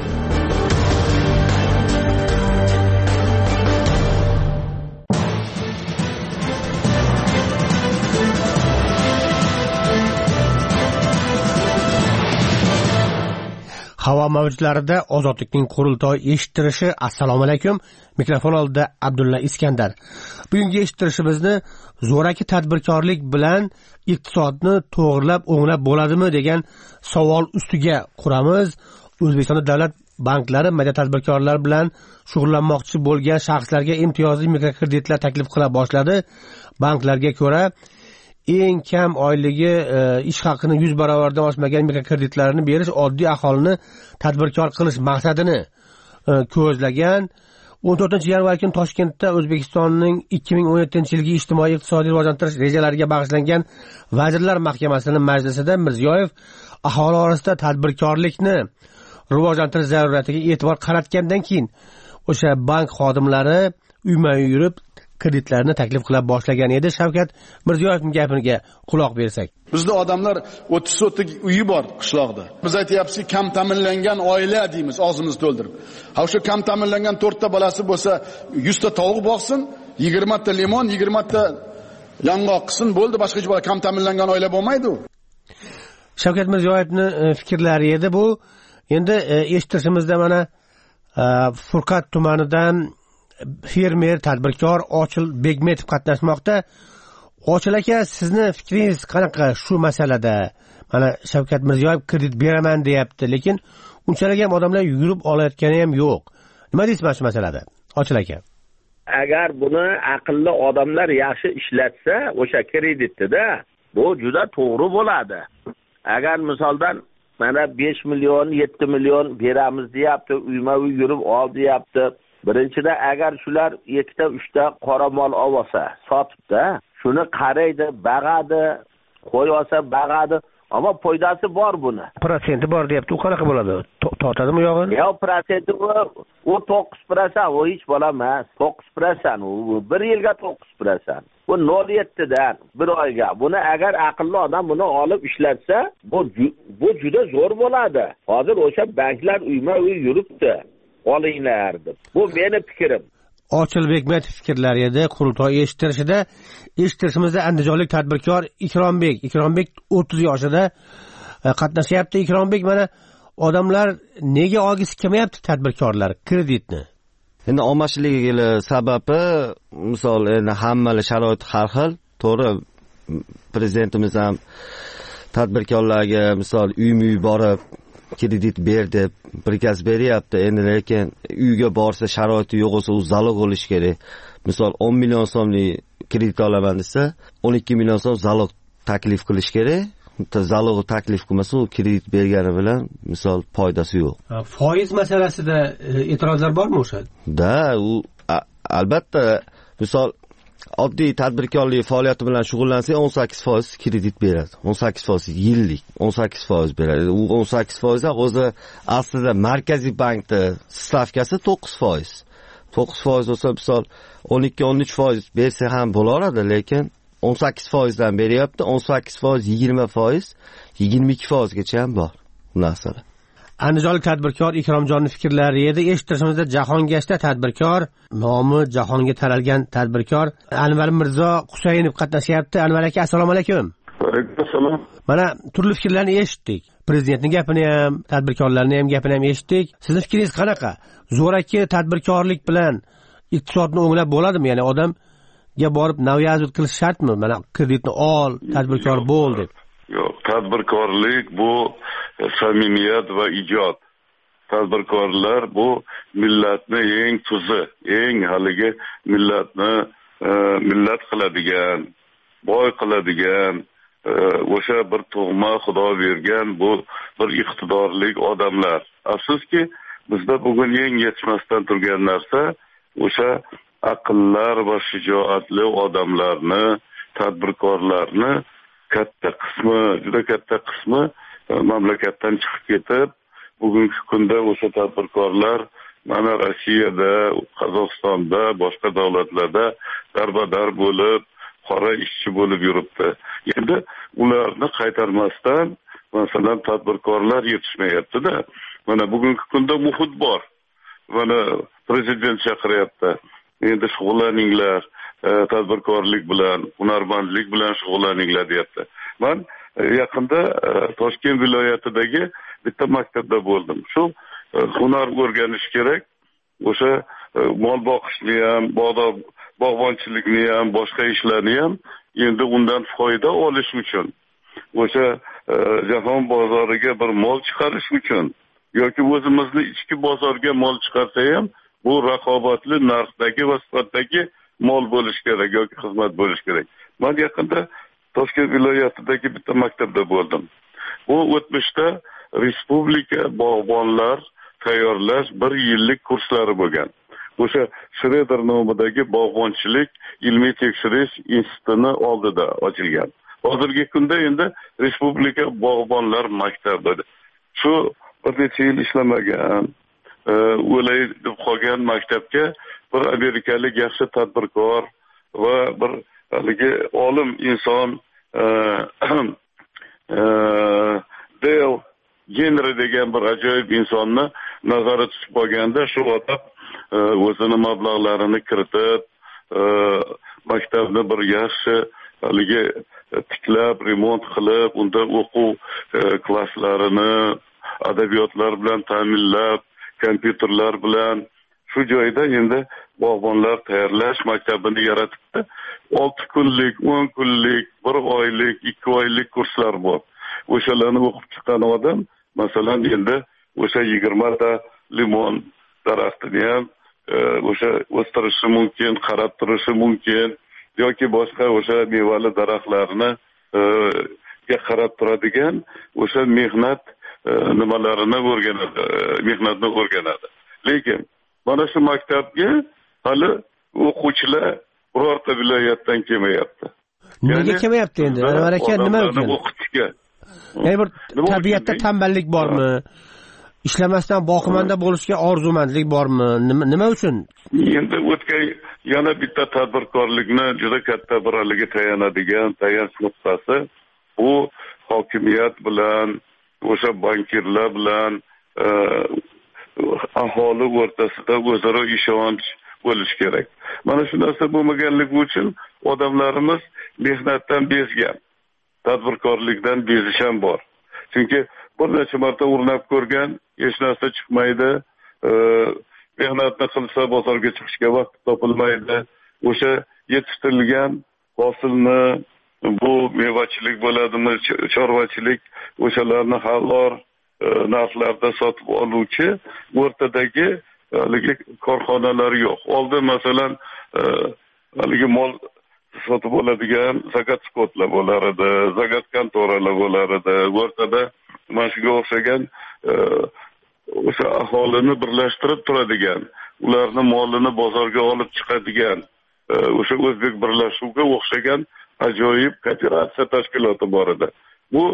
Havo mavjlarida Ozodlikning qurultoy eshittirishi. Assalomu alaykum. Mikrofon oldida Abdulla Iskandar. Bugungi eshittirishimizni zo'raki tadbirkorlik bilan iqtisodni to'g'rilab o'nglab bo'ladimi degan savol ustiga quramiz. O'zbekistonda davlat banklari media tadbirkorlar bilan shug'ullanmoqchi bo'lgan shaxslarga imtiyozli mikrokreditlar taklif qila boshladi. Banklarga ko'ra eng kam oyligi ish haqini 100 barobardan oshmagan mikrokreditlarni berish oddiy aholini tadbirkor qilish maqsadini ko'zlagan. 14-yanvar kuni Toshkentda O'zbekistonning 2017-yilgi ijtimoiy iqtisodiy rivojlantirish rejalariga bag'ishlangan Vazirlar Mahkamasining majlisida Mirziyoyev aholi orasida tadbirkorlikni rivojlantirish zaruratiga e'tibor qaratgandan keyin o'sha bank xodimlari uyma-uy yurib kreditlarni taklif qila boshlagan edi. Shavkat Mirziyoyevning gapiga quloq bersak. Bizda odamlar 30 sotik uyi bor qishloqda. Biz aytayapsizki, kam ta'minlangan oila deymiz, og'zimizni to'ldirib. Ha o'sha kam ta'minlangan 4 ta bolasi bo'lsa, 100 ta tovuq boqsin, 20 ta limon, 20 ta yong'oq qilsin, bo'ldi, boshqa hech bola kam ta'minlangan oila bo'lmaydi u. Shavkat Mirziyoyevning fikrlari edi bu. Endi eshittirishimizda mana Furqat tumanidan fermer tadbirkor Ochil Begmetov qatnashmoqda. Ochil aka, sizni fikringiz qanaqa shu masalada? Mana Shavkat Mirziyoyev kredit beraman deyapti, lekin unchalik ham odamlar yurib olayotgani ham yo'q. Nima deysiz mana shu masalada? Ochil aka. Agar buni aqlli odamlar yaxshi ishlatsa, o'sha kreditda bu juda to'g'ri bo'ladi. Agar misoldan mana 5 million, 7 million beramiz deyapti, uyma-uy yurib ol deyapti. Birinchida agar shular 2-3 ta qora mol olsa, sotibda, shuni qaraydi, bag'adi, qo'y olsa bag'adi, ammo foydasi bor buni. Protsenti bor deyapti. U qanaqa bo'ladi? Tortadimi yog'ini? Yo'q, protsenti u 9%, u hech bo'la emas. 9%, u 1 yilga 9%. Bu 0.7 dan 1 oyga. Buni agar aqlli odam buni olib ishlatsa, bu juda zo'r bo'ladi. Hozir o'sha banklar uyma-uy yuribdi. Olinglar deb. Bu meni fikrim. Ochil Begmetov fikrlari edi qurultoy eshittirishida. Eshittirishimizda andijonlik tadbirkor Ikrombek 30 yoshida qatnashyapti. Ikrombek, mana odamlar nega olgisi kelmayapti tadbirkorlar kreditni? Endi olmashligi sababi, misol, endi hammalar sharoit har xil. To'g'ri, prezidentimiz ham tadbirkorlarga misol uy-uy borib kredit ber deb prikaz beryapti. Endi lekin uyga borsa sharoiti yo'q bo'lsa, u zalog olish kerak. Misol 10 million so'mlik kredit olaman desa, 12 million so'm zalog taklif qilish kerak. Zalog'i taklif qilmasa, u kredit bergani bilan misol foydasi yo'q. Foiz masalasida e'tirozlar bormi o'sha? Da, u albatta misol oddiy tadbirkorlik faoliyati bilan shug'ullansa 18% kredit beradi. 18% yillik 18% beradi. U 18% o'zi aslida Markaziy bankda stavkasi 9%. 9% bo'lsa misol 12-13% bersa ham bo'laradi, lekin 18% dan beryapti. 18%, 20%, 22% gacha ham bor bu narsalar. Andijonlik tadbirkor Ikromjonning fikrlari edi. Eshittirishimizda Jahongashta tadbirkor, nomi jahonga taralgan tadbirkor Anvar Mirzo Husaynov qatnashyapti. Anvar aka, assalomu alaykum. Va alaykum assalom. Mana turli fikrlarni eshitdik. Prezidentning gapini ham, tadbirkorlarning ham gapini ham eshitdik. Sizning fikringiz qanaqa? Zo'raki tadbirkorlik bilan iqtisodni o'nglab bo'ladimi? Ya'ni odamga borib navyazut qilish shartmi? Mana kreditni ol, tadbirkor bo'l deb. Yo'q, tadbirkorlik bu samimiyat va ijod. Tadbirkorlar bu millatni eng tuzi, eng haligi millatni millat qiladigan, boy qiladigan, o'sha bir tug'ma Xudo bergan bu bir iqtidorlik odamlar. Afsuski, bizda bugun eng yetishmasdan turgan narsa o'sha aqllar va shijoatli odamlarni, tadbirkorlarni katta qismi, juda katta qismi mamlakatdan chiqib ketib, bugungi kunda o'sha tadbirkorlar mana Rossiyada, Qozog'istonda, boshqa davlatlarda darbadar bo'lib, qora ishchi bo'lib yuribdi. Endi ularni qaytarmasdan, masalan, tadbirkorlar yetishmayapti-da. Mana bugungi kunda muhit bor. Mana prezident chaqiryapti. Endi shug'ullaninglar, tadbirkorlik bilan, hunarmandlik bilan shug'ullaninglar deyapti. Men yaqinda Toshkent viloyatidagi bitta maktabda bo'ldim. Shu hunar o'rganish kerak. O'sha mol boqishni ham, bog'bonchilikni ham, boshqa ishlarni ham endi undan foyda olish uchun, o'sha jahon bozoriga bir mol chiqarish uchun yoki o'zimizni ichki bozorga mol chiqarsa ham bu raqobatli narxdagi va sifatdagi mol bo'lish kerak yoki xizmat bo'lish kerak. Men yaqinda Toshkent viloyatidagi bitta maktabda bo'ldim. Bu o'tmishda respublika bog'bonlar tayyorlash 1 yillik kurslari bo'lgan. O'sha Shredder nomidagi bog'bonchilik ilmiy tekshirish institutini oldida ochilgan. Hozirgi kunda endi respublika bog'bonlar maktabi. Shu bir necha yil ishlamagan, o'lay deb qolgan maktabga bir amerikalik yaxshi tadbirkor va bir haligi olim inson Dale Genry degan bir ajoyib insonni nazarda tutib qolganda, shu odam o'zini mablag'larini kiritib, maktabni bir yaxshi haligi tiklab, remont qilib, unda o'quv klasslarini adabiyotlar bilan ta'minlab, kompyuterlar bilan shu joyda endi bog'bonlar tayyorlash maktabini yaratibdi. 6 kunlik, 10 kunlik, 1 oylik, 2 oylik kurslar bor. O'shalarni o'qib chiqqan odam, masalan, endi o'sha 20 ta limon daraxtini ham o'sha o'stirishi mumkin, qarab turishi mumkin yoki boshqa o'sha mevali daraxtlarni qarab turadigan o'sha mehnat nimalarini mehnatni o'rganadi. Lekin mana shu maktabga hali o'quvchilar birorta viloyatdan kelmayapti. Nega kelmayapti endi? Anvar aka, nima uchun? O'qitishga. Ya'ni bir tabiatda tanballik bormi? Ishlamasdan boqimanda bo'lishga orzumandlik bormi? Nima uchun? Endi o'tgan yana bitta tadbirkorlikni juda katta bir haliga tayanch nuqtasi bu hokimiyat bilan, o'sha bankirlar bilan aholi o'rtasida o'zaro ishonch bo'lish kerak. Mana shu narsa bo'lmaganligi uchun odamlarimiz mehnatdan bezgan, tadbirkorlikdan bezish ham bor. Chunki bir necha marta urinib ko'rgan, hech narsa chiqmaydi, mehnatni qilsa bozorga chiqishga vaqt topilmaydi. O'sha yetishtirilgan hosilni, bu mevachilik bo'ladimi, chorvachilik, o'shalarni halol narxlarda sotib oluvchi o'rtadagi haligi korxonalar yo'q. Oldin masalan haligi mol sotib oladigan zakat skotlar bo'lar edi, zakat kontoralar bo'lar edi. O'rtada mana shunga o'xshagan o'sha aholini birlashtirib turadigan, ularni molini bozorga olib chiqadigan o'sha o'zbek birlashuviga o'xshagan ajoyib kooperatsiya tashkiloti bor edi. Bu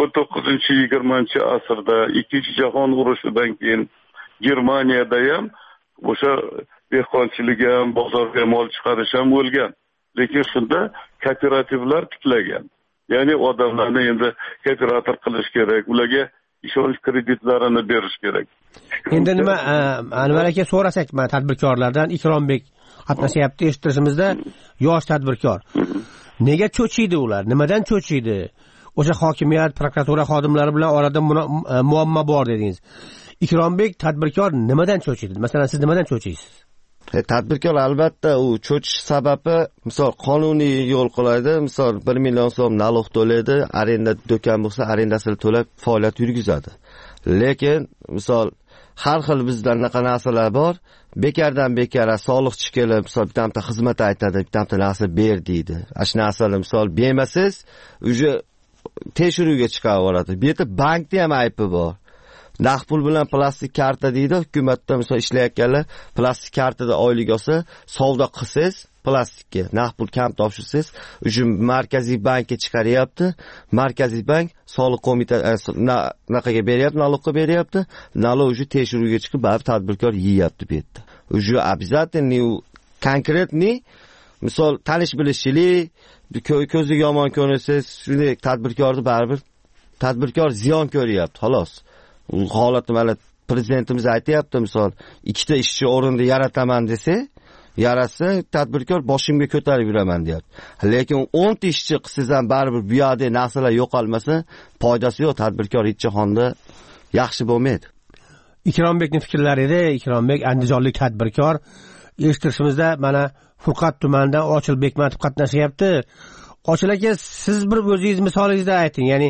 19-20 asrda Ikkinchi jahon urushidan keyin Germaniyada ham o'sha dehqonchilik ham, bozorga mol chiqarish ham bo'lgan. Lekin shunda kooperativlar tiklagan. Ya'ni odamlarni endi kooperator qilish kerak, ularga ishonch kreditlarini berish kerak. Endi nima Anvar aka so'rasak, mana tadbirkorlardan Ikrombek qatnashyapti, eshittirishimizda yosh tadbirkor. Nega cho'chiydi ular? Nimadan cho'chiydi? O'sha hokimiyat, prokuratura xodimlari bilan orada muammo bor dedingiz. Ikrombek tadbirkor nimadan cho'chiydi? Masalan, siz nimadan cho'chiysiz? Tadbirkor albatta u cho'chish sababi, misol qonuniy yo'l qo'yadi, misol 1 million so'm nalog to'laydi, arenda do'kon bo'lsa arendasini to'lab faoliyat yurgizadi. Lekin misol har xil bizda anaqa narsalar bor. Bekardan bekara soliqchi kelib, misol bitta xizmat aytadi, bitta narsa ber deydi. Ash narsani misol bermasiz, uje tekshiruvga chiqarib yuboradi. Bu yerda bankda ham aybi bor. Naqd pul bilan plastik karta deydi, hukumatda misol ishlayotganlar plastik kartada oylik olsa, savdo qilsangiz plastikka naqd pul kam topshirsangiz, uje markaziy bankka chiqaryapti. Markaziy bank soliq qo'mitasi naqaga beryapti, налогga beryapti. Налог uje tekshiruvga chiqib, baribir tadbirkor yeyapti bu yerda. Uje обязательно konkretni misol tanish bilishchilik, ko'ziga yomon ko'rsangiz, shunday tadbirkorni baribir tadbirkor ziyon ko'ryapti, xolos. U holatni mana prezidentimiz aytayapti, misol 2 ishchi o'rinda yarataman desa, yarasa tadbirkor boshimga ko'tarib yuraman deyapti. Lekin 10 ishchi qilsangiz ham baribir bu yerda narsalar yo'qolmasa, foydasi yo'q, tadbirkor hech jahonda yaxshi bo'lmaydi. Ikrombekning fikrlari edi. Ikrombek andijonlik tadbirkor. Eshittirishimizda mana Furqat tumanidan Ochil Bekmatov qatnashyapti. Ochil aka, siz bir o'zingiz misolingizda ayting, ya'ni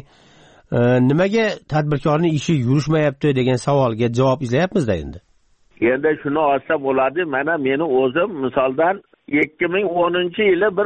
nimaga tadbirkorning ishi yurishmayapti degan savolga javob izlayapmiz-da endi. Endi shuni olsa bo'ladi. Mana meni o'zim misoldan 2010-yili bir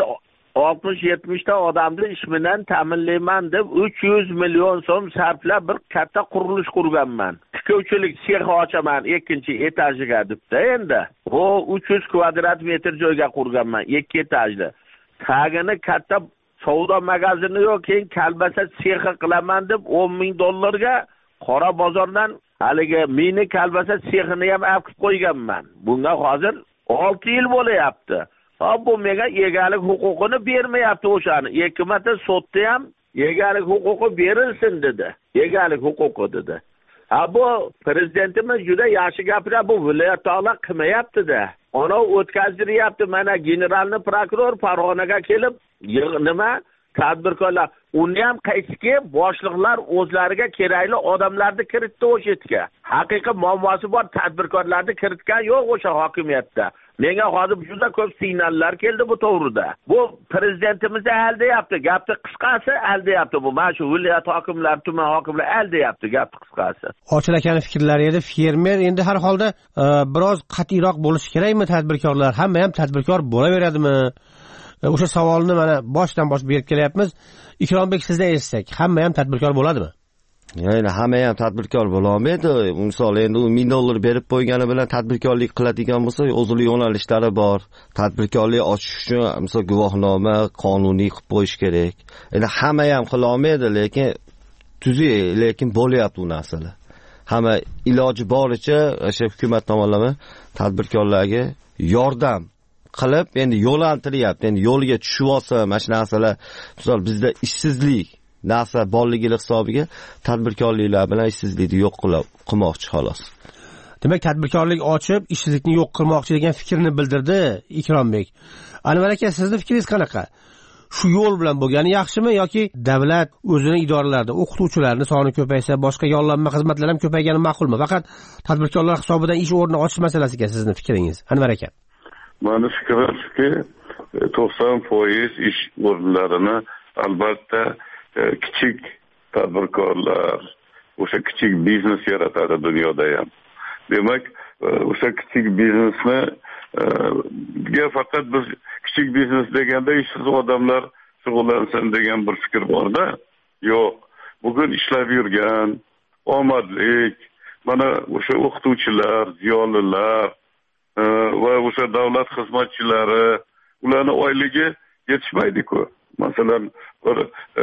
60-70 ta odamni ish bilan ta'minlayman deb 300 million so'm sarflab bir katta qurilish qurganman. Tikuvchilik sexi ochaman 2-etajiga debda endi. O 300 kvadrat metr joyga qurganman, 2 etajli. Tagini katta savdo magazini yo'q, keyin kalbasa sexi qilaman deb $10,000 qora bozordan haligi mini kalbasa sexini ham olib qo'yganman. Bunga hozir 6 yil bo'layapti. Bu menga egalik huquqini bermayapti o'shani. 2 marta sotda ham egalik huquqi berilsin dedi. Egalik huquqi dedi. Bu prezidentimiz juda yaxshi gapiradi, bu viloyatlar qilmayapti-da. Ona o'tkaziryapti. Mana generalni prokuror Farg'onaga kelib, nima tadbirkorlar uni ham qaysiki boshliqlar o'zlariga kerakli odamlarni kiritdi o'sha yerga. Haqiqiy muammosi bor, tadbirkorlarni kiritgan yo'q o'sha hokimiyatda. Menga hozir juda ko'p signallar keldi bu to'g'rida. Bu prezidentimiz aldayapti, gapni qisqasi aldayapti. Bu mana shu viloyat hokimlari, tuman hokimlari aldayapti, gapni qisqasi. Ochil akaning fikrlari edi. Fermer endi har holda biroz qat'iyroq bo'lishi kerakmi tadbirkorlar? Hamma ham tadbirkor bo'laveradimi? O'sha savolni mana boshdan bosh berib kelyapmiz. Ikrombek, sizdan eshitsak, hamma ham tadbirkor bo'ladimi? Ya'ni hamma ham tadbirkor bo'la olmaydi. Misol endi u $1000 berib qo'ygani bilan tadbirkorlik qiladigan bo'lsa, o'zining yo'nalishlari bor. Tadbirkorlik ochish uchun misol guvohnoma qonuniy qilib qo'yish kerak. Endi hamma ham qila olmaydi, lekin bo'lyapti u narsalar. Hamma iloji boricha o'sha hukumat tomonidan tadbirkorlarga yordam qilib, endi yo'llantiryapti. Endi yo'lga tushib olsa, mana shu narsalar, misol bizda ishsizlik narsa borligi hisobiga tadbirkorliklar bilan ishsizlikni yo'q qilmoqchi xolos. Demak, tadbirkorlik ochib, ishsizlikni yo'q qilmoqchi degan fikrni bildirdi Ikrombek. Anvar aka, sizning fikringiz qanaqa? Shu yo'l bilan bo'lgani yaxshimi yoki davlat o'zining idoralarida o'qituvchilarning soni ko'paysa, boshqa yollanma xizmatlar ham ko'paygani ma'qulmi? Faqat tadbirkorlar hisobidan ish o'rni ochish masalasiga sizning fikringiz, Anvar aka? Meni fikrimki 90% ish o'rinlarini albatta kichik tadbirkorlar, o'sha kichik biznes yaratadi dunyoda ham. Demak, o'sha kichik biznesni faqat biz kichik biznes deganda ishsiz odamlar shug'ullansin degan bir fikr borda. Yo'q. Bugun ishlab yurgan, omadlik, mana o'sha o'qituvchilar, ziyolilar va o'sha davlat xizmatchilari, ularni oyligi yetishmaydi-ku. Masalan, bir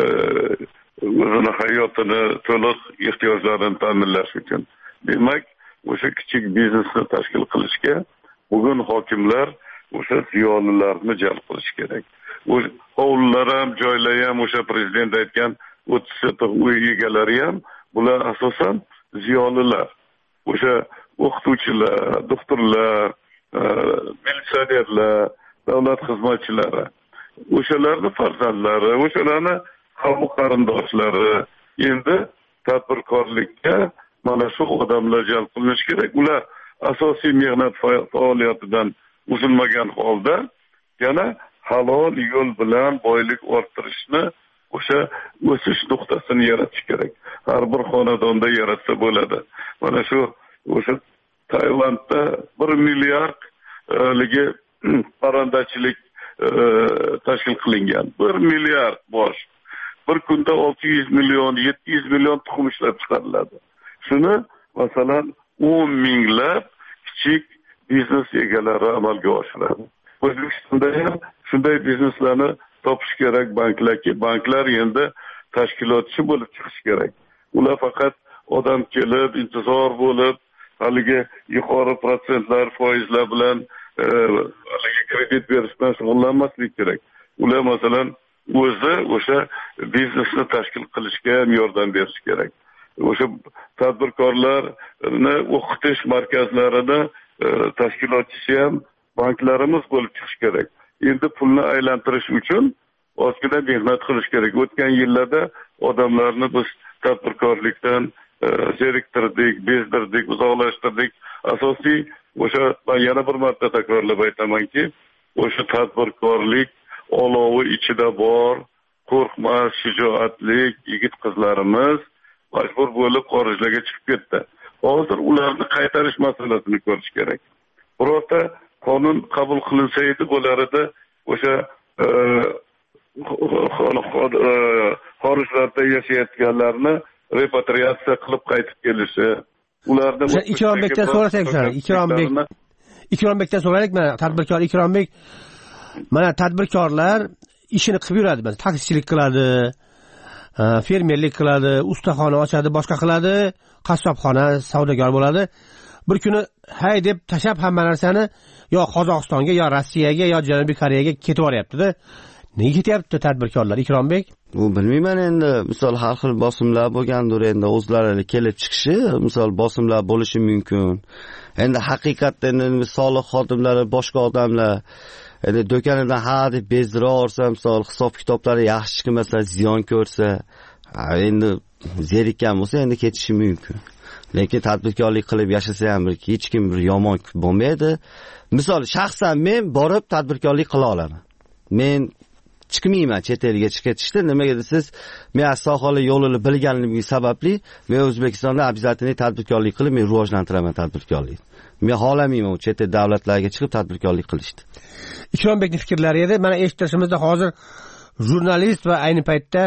o'zini hayotini to'liq ehtiyojlarini ta'minlash uchun. Demak, o'sha kichik biznesni tashkil qilishga bugun hokimlar o'sha ziyolilarni jalb qilish kerak. Hovlilar ham, joylar ham o'sha prezident aytgan 30 uy egalari ham bular asosan ziyolilar. O'sha o'qituvchilar, doktorlar, militsionerlar, davlat xizmatchilari, o'shalarni farzandlari, o'shalarni qavm qarindoshlari endi tadbirkorlikka mana shu odamlar jalb qilinishi kerak. Ular asosiy mehnat faoliyatidan uzilmagan holda yana halol yo'l bilan boylik orttirishni, o'sha o'sish nuqtasini yaratish kerak. Har bir xonadonda yaratsa bo'ladi. Mana shu o'sha Tailandda 1 milliardligi parrandachilik tashkil qilingan. 1 milliard bosh. Bir kunda 600 million, 700 million tuxum ishlab chiqariladi. Shuni masalan 10 minglab kichik biznes egalari amalga oshiradi. O'zbekistonda ham shunday bizneslarni topish kerak banklarga. Banklar endi tashkilotchi bo'lib chiqish kerak. Ular faqat odam kelib, intizor bo'lib, haligi yuqori protsentlar, foizlar bilan haligi kredit berish bilan shug'ullanmaslik kerak. Ular masalan o'zi o'sha biznesni tashkil qilishga ham yordam berish kerak. O'sha tadbirkorlarni o'qitish markazlarini tashkilotchisi ham banklarimiz bo'lib chiqish kerak. Endi pulni aylantirish uchun ozgina mehnat qilish kerak. O'tgan yillarda odamlarni biz tadbirkorlikdan zeriktirdik, bezdirdik, uzoqlashtirdik. Asosiy o'sha, men yana bir marta takrorlab aytamanki, o'sha tadbirkorlik olovi ichida bor, qo'rqmas, shijoatlik yigit-qizlarimiz majbur bo'lib xorijlarga chiqib ketdi. Hozir ularni qaytarish masalasini ko'rish kerak. Birorta qonun qabul qilinsa edi, bo'lar edi, o'sha xorijlarda yashayotganlarni repatriatsiya qilib qaytib kelishi, ularni Ikrombekdan so'rasak, Ikrombekdan so'raylik. Mana tadbirkor Ikrombek, mana tadbirkorlar ishini qilib yuradi, mana taksichilik qiladi, fermerlik qiladi, ustaxona ochadi, boshqa qiladi, qassobxona, savdogar bo'ladi. Bir kuni hay deb tashab hamma narsani yo Qozog'istonga, yo Rossiyaga, yo Janubiy Koreyaga ketib boryapti-da. Nega ketyapti tadbirkorlar, Ikrombek? Bu bilmayman endi, misol har xil bosimlar bo'lgandir, endi o'zlari kelib chiqishi, misol bosimlar bo'lishi mumkin. Endi haqiqatda endi soliq xodimlari, boshqa odamlar endi do'konidan ha deb bezdira olsa, misol hisob kitoblari yaxshi chiqmasa, ziyon ko'rsa, endi zerikkan bo'lsa endi ketishi mumkin. Lekin tadbirkorlik qilib yashasa ham hech kim bir yomon bo'lmaydi. Misol shaxsan men borib tadbirkorlik qila olaman. Men chiqmayman chet elga ketishda. Nimaga desiz, men sohali yo'lini bilganligim sababli men O'zbekistonda обязательно tadbirkorlik qilib men rivojlantiraman tadbirkorlikni. Men xohlamayman chet el davlatlarga chiqib tadbirkorlik qilishni. Ikrombekning fikrlari edi. Mana eshitishimizda hozir jurnalist va ayni paytda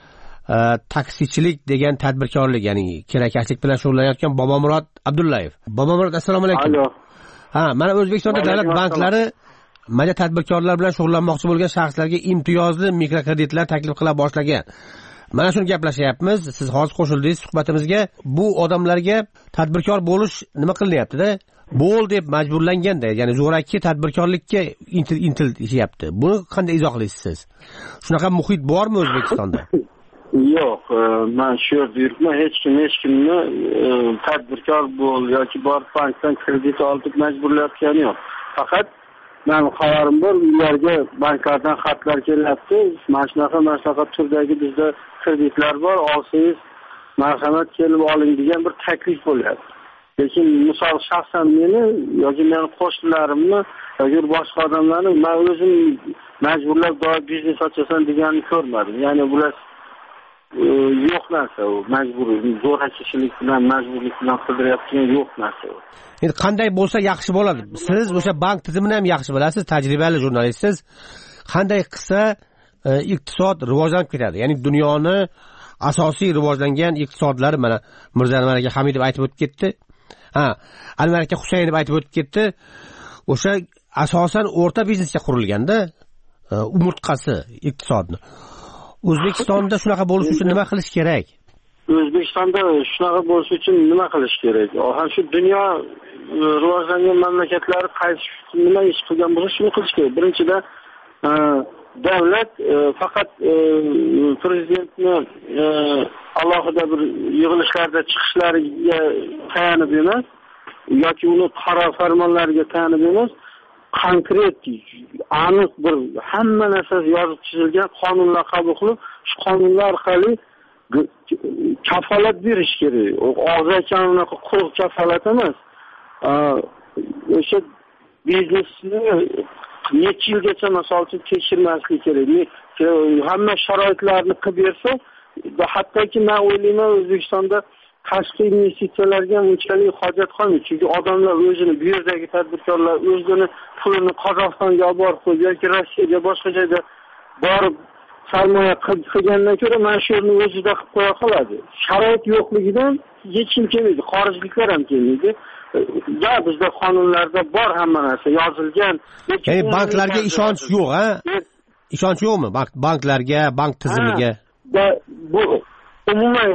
taksichilik degan tadbirkorlik, ya'ni kirakashlik bilan shug'ullanayotgan Bobomurod Abdullayev. Bobomurod, assalomu alaykum. Alo. Mana O'zbekistonda davlat banklari mana tadbirkorlar bilan shug'ullanmoqchi bo'lgan shaxslarga imtiyozli mikrokreditlar taklif qila boshlagan. Mana shuni gaplashyapmiz. Siz hozir qo'shildingiz suhbatimizga. Bu odamlarga tadbirkor bo'lish nima qilinyapti-da? Bo'l deb majburlanganda, ya'ni zo'raki tadbirkorlikka intilyapti. Buni qanday izohlaysiz siz? Shunaqa muhit bormi O'zbekistonda? Yo'q, men shu yerda yuribman, hech kimni tadbirkor bo'l yoki borib bankdan kredit olib majburlayotgani yo'q. Faqat men xabarim bor, ularga banklardan xatlar kelyapti. Mana shunaqa turdagi bizda kreditlar bor, olsangiz marhamat kelib oling degan bir taklif bo'lyapti. Lekin misol shaxsan meni yoki meni qo'shnilarimni yoki boshqa odamlarni men o'zim majburlab biznes ochasan deganini ko'rmadim. Ya'ni bular yo'q narsa u, majburiy zo'raki bilan majburlik bilan qildiryaptigan yo'q narsa u. Endi qanday bo'lsa yaxshi bo'ladi? Siz o'sha bank tizimini ham yaxshi bilasiz, tajribali jurnalistsiz. Qanday qilsa iqtisod rivojlanib ketadi? Ya'ni dunyoni asosiy rivojlangan iqtisodlari mana Mirzo Anvar aka Hamidov aytib o'tib ketdi. Anvar aka Husaynov aytib o'tib ketdi. O'sha asosan o'rta biznesga qurilganda umurtqasi iqtisodni. O'zbekistonda shunaqa bo'lish uchun nima qilish kerak? O'zbekistonda shunaqa bo'lish uchun nima qilish kerak? Ham shu dunyo rivojlangan mamlakatlari qaysi nima ish qilgan bo'lsa shuni qilish kerak. Birinchidan davlat faqat prezidentni alohida bir yig'ilishlarda chiqishlariga tayanib emas yoki uni qaror farmonlariga tayanib emas, konkret, aniq bir hamma narsa yozib chizilgan qonunlar qabul qilib, shu qonunlar orqali kafolat berish kerak. Og'zaki unaqa quruq kafolat emas. O'sha biznesni necha yilgacha misol uchun tekshirmaslik kerak. Hamma sharoitlarni qilib bersa, hattoki men o'ylayman O'zbekistonda tashqi investitsiyalarga unchalik hojat qolmaydi. Chunki odamlar o'zini bu yerdagi tadbirkorlar o'zini pulini Qozog'istonga olib borib qo'yib yoki Rossiyaga boshqa joyda borib sarmoya qilgandan ko'ra mana shu yerni o'zida qilib qo'ya qoladi. Sharoit yo'qligidan hech kim kelmaydi, xorijliklar ham kelmaydi. Bizda qonunlarda bor hamma narsa yozilgan. Ya'ni banklarga ishonch yo'q, ha? Ishonch yo'qmi? Banklarga, bank tizimiga. Bu umuman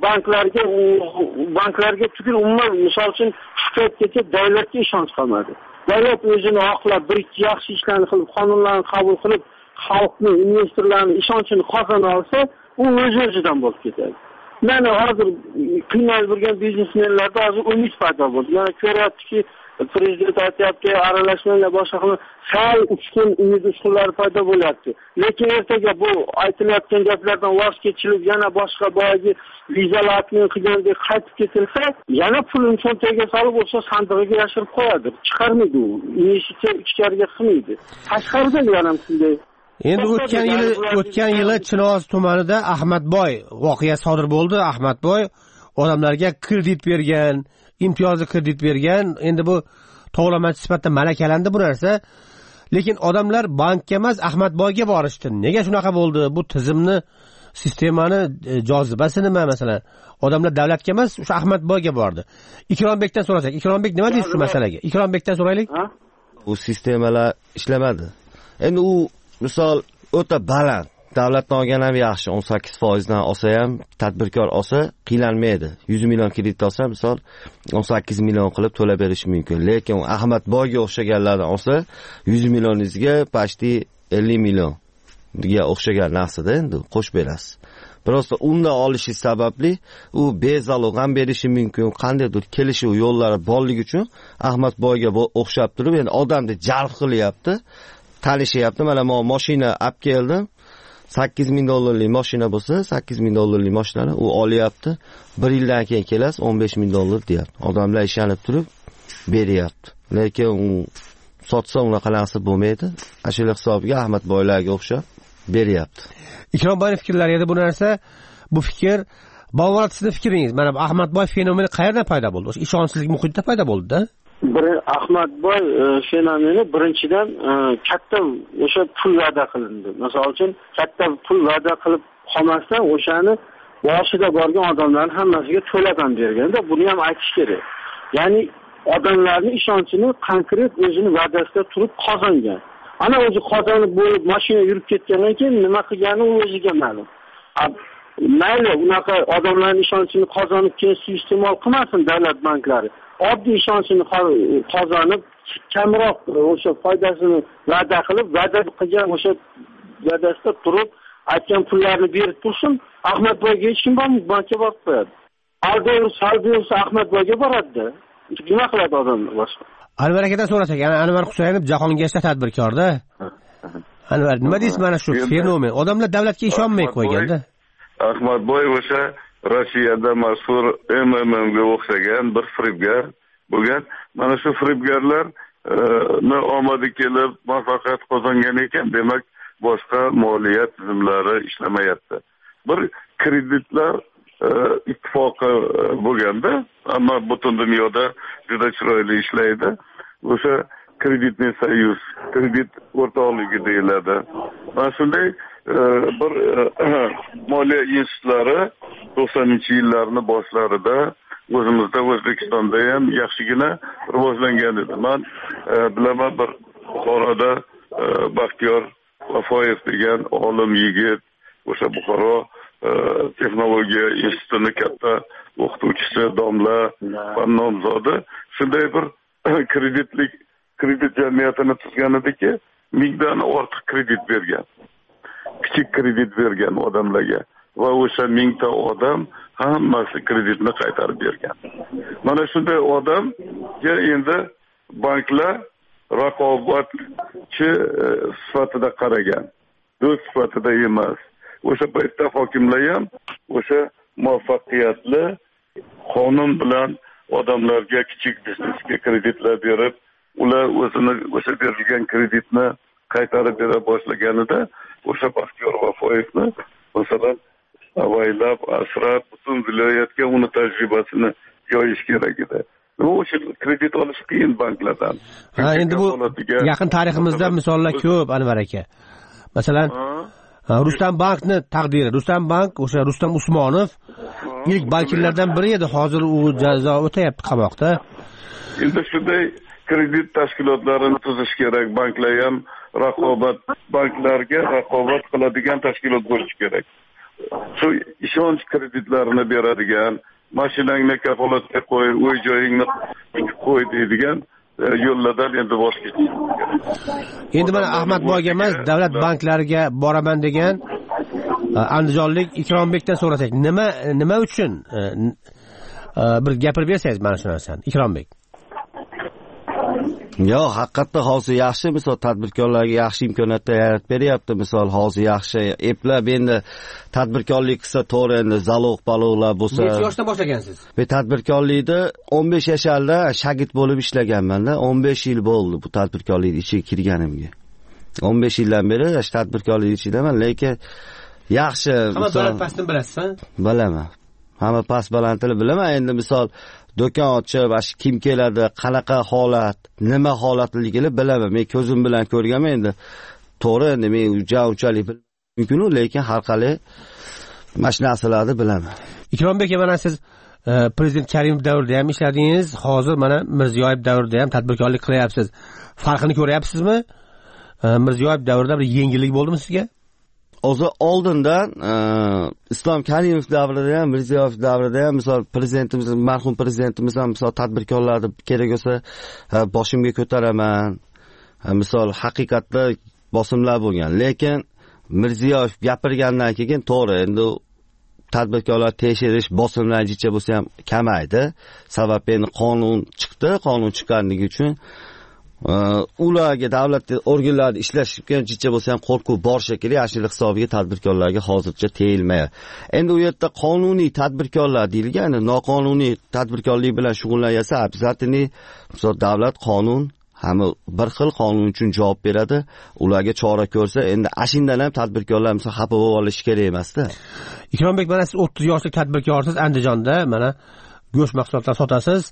banklarga tugul umuman misol uchun shu paytgacha davlatga ishonch qolmadi. Davlat o'zini oqlab bir yaxshi ishlarni qilib, qonunlarni qabul qilib, xalqni, investorlarni ishonchini qozona olsa, u o'z-o'zidan bo'lib ketadi. Mana hozir qiynalib yurgan biznesmenlarda hozir umid paydo bo'ldi. Mana ko'ryaptiki, prezident aytyapti, aralashmanglar boshqa qilib, sal uchqun umid uchqunlari paydo bo'lyapti. Lekin ertaga bu aytilayotgan gaplardan voz kechilib, yana boshqa boyagi vizalarni qilgandek qaytib ketilsa, yana pulni cho'ntagiga solib o'sha sandig'iga yashirib qo'yadi. Chiqarmaydi u. Investitsiya ichkariga qilmaydi. Tashqarida ham shunday. Endi o'tgan yili Chinoz tumanida Ahmadboy voqea sodir bo'ldi. Ahmadboy odamlarga kredit bergan, imtiyozli kredit bergan. Endi bu to'lamachi sifatida malakalandi bu narsa. Lekin odamlar bankka emas, Ahmadboyga borishdi. Nega shunaqa bo'ldi? Bu tizimni, sistemani jozibasi nima masalan? Odamlar davlatga emas, o'sha Ahmadboyga bordi. Ikrombekdan so'rasak, Ikrombek nima deysiz shu masalaga? Ikrombekdan so'raylik. Bu sistemalar ishlamadi. Endi u misol o'ta baland. Davlatdan olgan ham yaxshi, 18% dan olsa ham, tadbirkor olsa qiynalmaydi. 100 million kredit olsa, misol 18 million qilib to'lab berish mumkin. Lekin Ahmadboyga o'xshaganlardan olsa, 100 millioningizga pashti 50 millionga o'xshagan narsada endi qo'shib berasiz. Birosta undan olishi sababli u bezalog ham berishi mumkin, qandaydir kelishuv yo'llari borligi uchun Ahmadboyga o'xshab turib, endi odamni jalb qilyapti. Tanishyapti. Mana men mashina olib keldim. $8,000 mashina bo'lsa, $8,000 mashinani u olyapti. 1 yildan keyin kelasiz, $15,000 deyapti. Odamlar ishonib turib beryapti. Lekin u sotsa unaqa narsa bo'lmaydi. Ashula hisobiga Ahmadboylarga o'xshab beryapti. Ikromboyning fikrlari edi bu narsa. Bu fikr Bavor sizning fikringiz. Mana Ahmadboy fenomeni qayerdan paydo bo'ldi? O'sha ishonchsizlik muhitida paydo bo'ldi-da. Ahmadboy fenomeni birinchidan katta o'sha pul va'da qilindi. Masalan uchun katta pul va'da qilib qolmasdan o'shani boshida borgan odamlarning hammasiga to'lab ham berganda, buni ham aytish kerak. Ya'ni odamlarning ishonchini konkret o'zini va'dasida turib qozongan. Ana o'zi qozonib bo'lib mashina yurib ketgandan keyin nima qilgani o'ziga ma'lum. Mayli unaqa odamlarning ishonchini qozonib keyin suiiste'mol qilmasin davlat banklari. Oddiy ishonchini qozonib, kamroq o'sha foydasini va'da qilib, va'da qilgan o'sha va'dasida turib, aytgan pullarni berib tursin, Ahmadboyga hech kim bormaydi, bankka borib qo'yadi. Albatta, Ahmadboyga boradi-da. Nima qiladi odamlar boshqa? Anvar akadan so'rasak, yana Anvar Husaynov jahongashta tadbirkorda. Anvar, nima deysiz mana shu fenomen? Odamlar davlatga ishonmay qo'yganda. Ahmadboy o'sha Rossiyada mashhur MMMga o'xshagan bir firibgar bo'lgan. Mana shu firibgarlar omadi kelib muvaffaqiyat qozongan ekan, demak boshqa moliya tizimlari ishlamayapti. bir kreditlar ittifoqi bo'lganda, ammo butun dunyoda juda chiroyli ishlaydi. O'sha kreditniy soyuz, kredit o'rtoqligi deyiladi. Mana shunday bir moliya institutlari 90-yillarni boshlarida o'zimizda O'zbekistonda ham yaxshigina rivojlangan edi. Men bilaman, bir Buxoroda Baxtiyor Vafoyev degan olim yigit, o'sha Buxoro texnologiya institutini katta o'qituvchisi, domla va nomzodi shunday bir kredit jamiyatini tuzgan ediki, 1000 dan ortiq kredit bergan. Kichik kredit bergan odamlarga va o'sha 1000 ta odam hammasi kreditni qaytarib bergan. Mana shunday odamga endi banklar raqobatchi sifatida qaragan, do'st sifatida emas. O'sha paytda hokimlar ham o'sha muvaffaqiyatli qonun bilan odamlarga kichik biznesga kreditlar berib, ular o'zini o'sha berilgan kreditni qaytarib bera boshlaganida o'sha Baxtiyor Vafoyevni masalan avaylab, asrab, butun viloyatga uni tajribasini yoyish kerak edi. O'sha kredit olish qiyin banklardan. Endi bu yaqin tariximizda misollar ko'p, Anvar aka. Masalan, Rustam Bankni taqdiri. Rustam Bank o'sha Rustam Usmonov ilk bankirlardan biri edi. Hozir u jazo o'tayapti qamoqda. Endi shunday kredit tashkilotlarini tuzish kerak. Banklar ham banklarga raqobat qiladigan tashkilot bo'lishi kerak. Shu ishonch kreditlarini beradigan, mashinangni kafolatga qo'y, uy joyingni qo'y deydigan yo'llardan endi voz kechish kerak. Endi mana Ahmadboyga emas, davlat banklariga boraman degan andijonlik Ikrombekdan so'rasak, nima uchun bir gapirib bersangiz mana shu narsani, Ikrombek. Yo'q, haqiqatda hozir yaxshi, misol tadbirkorlarga yaxshi imkoniyatlar yaratib beryapti. Misol hozir yaxshi eplab endi tadbirkorlik qilsa to'g'ri, endi zalog baloqlar bo'lsa. Necha yoshdan boshlagansiz? Men tadbirkorlikda 15 yoshlarda shagird bo'lib ishlaganman-da. 15 yil bo'ldi bu tadbirkorlik ichiga kirganimga. 15 yildan beri tadbirkorlik ichidaman, lekin yaxshi. Hamma baland pastni bilasizmi? Bilaman. Hamma past balandini bilaman. Endi misol do'kon ochib, kim keladi, qanaqa holat, nima holatligini bilaman. Men ko'zim bilan ko'rganman endi. To'g'ri, endi men unchalik mumkin-ku, lekin har qalay mana shu narsalarni bilaman. Ikrombek, mana siz prezident Karimov davrida ham ishladingiz, hozir mana Mirziyoyev davrida ham tadbirkorlik qilyapsiz. Farqini ko'ryapsizmi? Mirziyoyev davrida bir yengillik bo'ldimi sizga? O'zi oldindan Islom Karimov davrida ham, Mirziyoyev davrida ham misol prezidentimiz, marhum prezidentimiz ham misol tadbirkorlarni kerak bo'lsa boshimga ko'taraman. Misol haqiqatda bosimlar bo'lgan. Lekin Mirziyoyev gapirgandan keyin to'g'ri, endi tadbirkorlar tekshirish bosimlar jicha bo'lsa ham kamaydi. Sabab endi qonun chiqdi, qonun chiqqanligi uchun ularga davlat organlarida ishlashgan jicha bo'lsa ham qo'rquv bor shekilli, ashili hisobiga tadbirkorlarga hozircha tegilmaydi. Endi u yerda qonuniy tadbirkorlar deyilgan, noqonuniy tadbirkorlik bilan shug'ullansa, обязательно misol davlat qonun hamma bir xil qonun uchun javob beradi, ularga chora ko'rsa, endi ashindan ham tadbirkorlar misol xafa bo'lib olish kerak emas-da. Ikrombek, mana siz 30 yoshlik tadbirkorsiz, Andijonda mana go'sht mahsulotlarini sotasiz.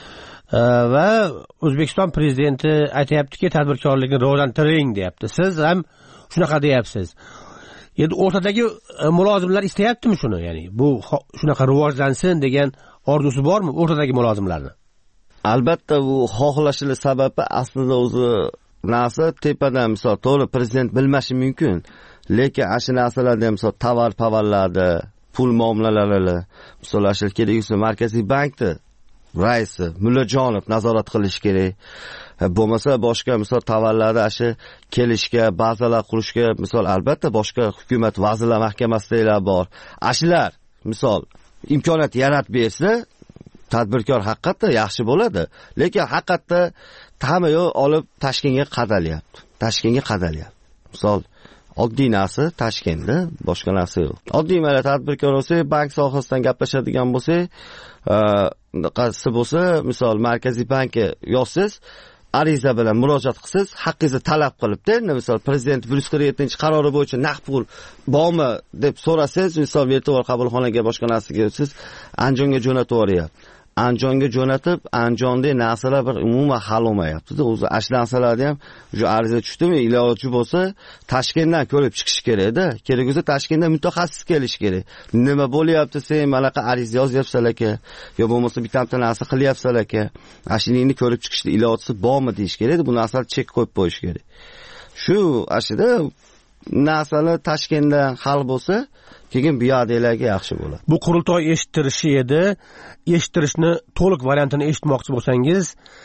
Va O'zbekiston prezidenti aytayaptiki, tadbirkorlikni rivojlantiring deyapti. Siz ham shunaqa deyapsiz. Endi o'rtadagi mulozimlar istayaptimi shuni? Ya'ni bu shunaqa rivojlansin degan orzusi bormi o'rtadagi mulozimlarning? Albatta, bu xohlashli sababi aslida o'zi narsa tepadan misol to'g'ri prezident bilmashi mumkin. Lekin ana narsalarda misol tovar-pavarlarda, pul muomalalari, misol ashil kerak Markaziy bankda raisi Mullajonov nazorat qilish kerak. Bo'lmasa boshqa misol tovarlarda ashi kelishga, bazalar qurishga misol albatta boshqa hukumat vazirlar mahkamasidagilar bor. Ashlar misol imkoniyat yaratib bersa, tadbirkor haqiqatda yaxshi bo'ladi. Lekin haqiqatda hamma yo'l olib Toshkentga qadalyapti. Misol oddiy narsa Toshkentda, boshqa narsa yo'q. Oddiy mana tadbirkor bo'lsa, bank sohasidan gaplashadigan bo'lsa, qasi bo'lsa, misol Markaziy bankka yozsiz, ariza bilan murojaat qilsangiz, haqqingizni talab qilibdi. Endi misol prezident 147-qarori bo'yicha naqd pul bormi deb so'rasangiz, misol virtual qabulxonaga boshqa narsaga siz Andijonga jo'natib yuboryapti. Andijonga jo'natib, Andijondagi narsalar bir umuman hal bo'lmayapti-da. O'zi ashlansalarni ham shu ariza tushdimi, iloji bo'lsa Toshkentdan ko'rib chiqish kerak-da. Kerak bo'lsa Toshkentdan mutaxassis kelish kerak. Nima bo'lyapti, sen manaqa ariza yozyapsan aka, yo bo'lmasa bitta narsa qilyapsan aka. Ashiningni ko'rib chiqishni ilojisi bormi deyish kerak. Bu narsalar chek qo'yib qo'yish kerak. Shu ashida narsalar Toshkentdan hal bo'lsa, keyin bu yoqdagilarga yaxshi bo'ladi. Bu qurultoy eshittirishi edi. Eshittirishni to'liq variantini eshitmoqchi bo'lsangiz,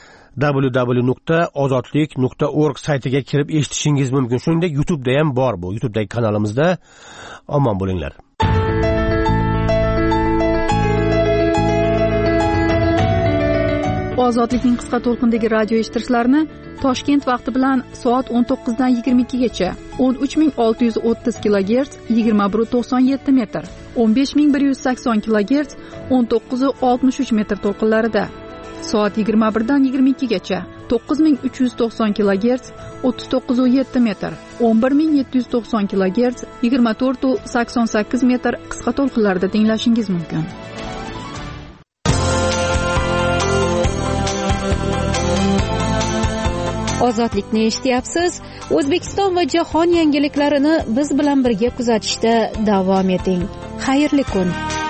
www.ozodlik.org saytiga kirib eshitishingiz mumkin. Shuningdek, YouTube'da ham bor bu. YouTube'dagi kanalimizda. Omon bo'linglar. Ozodlikning qisqa to'lqindagi radio eshittirishlarini Toshkent vaqti bilan soat 19 dan 22 gacha 13630 kHz 21.97 metr, 15180 kHz 19.63 metr to'lqinlarida, soat 21 dan 22 gacha 9390 kHz 39.7 metr, 11790 kHz 24.88 metr qisqa to'lqinlarida tinglashingiz mumkin. Ozodlikni eshityapsiz. O'zbekiston va jahon yangiliklarini biz bilan birga kuzatishda davom eting. Xayrli kun.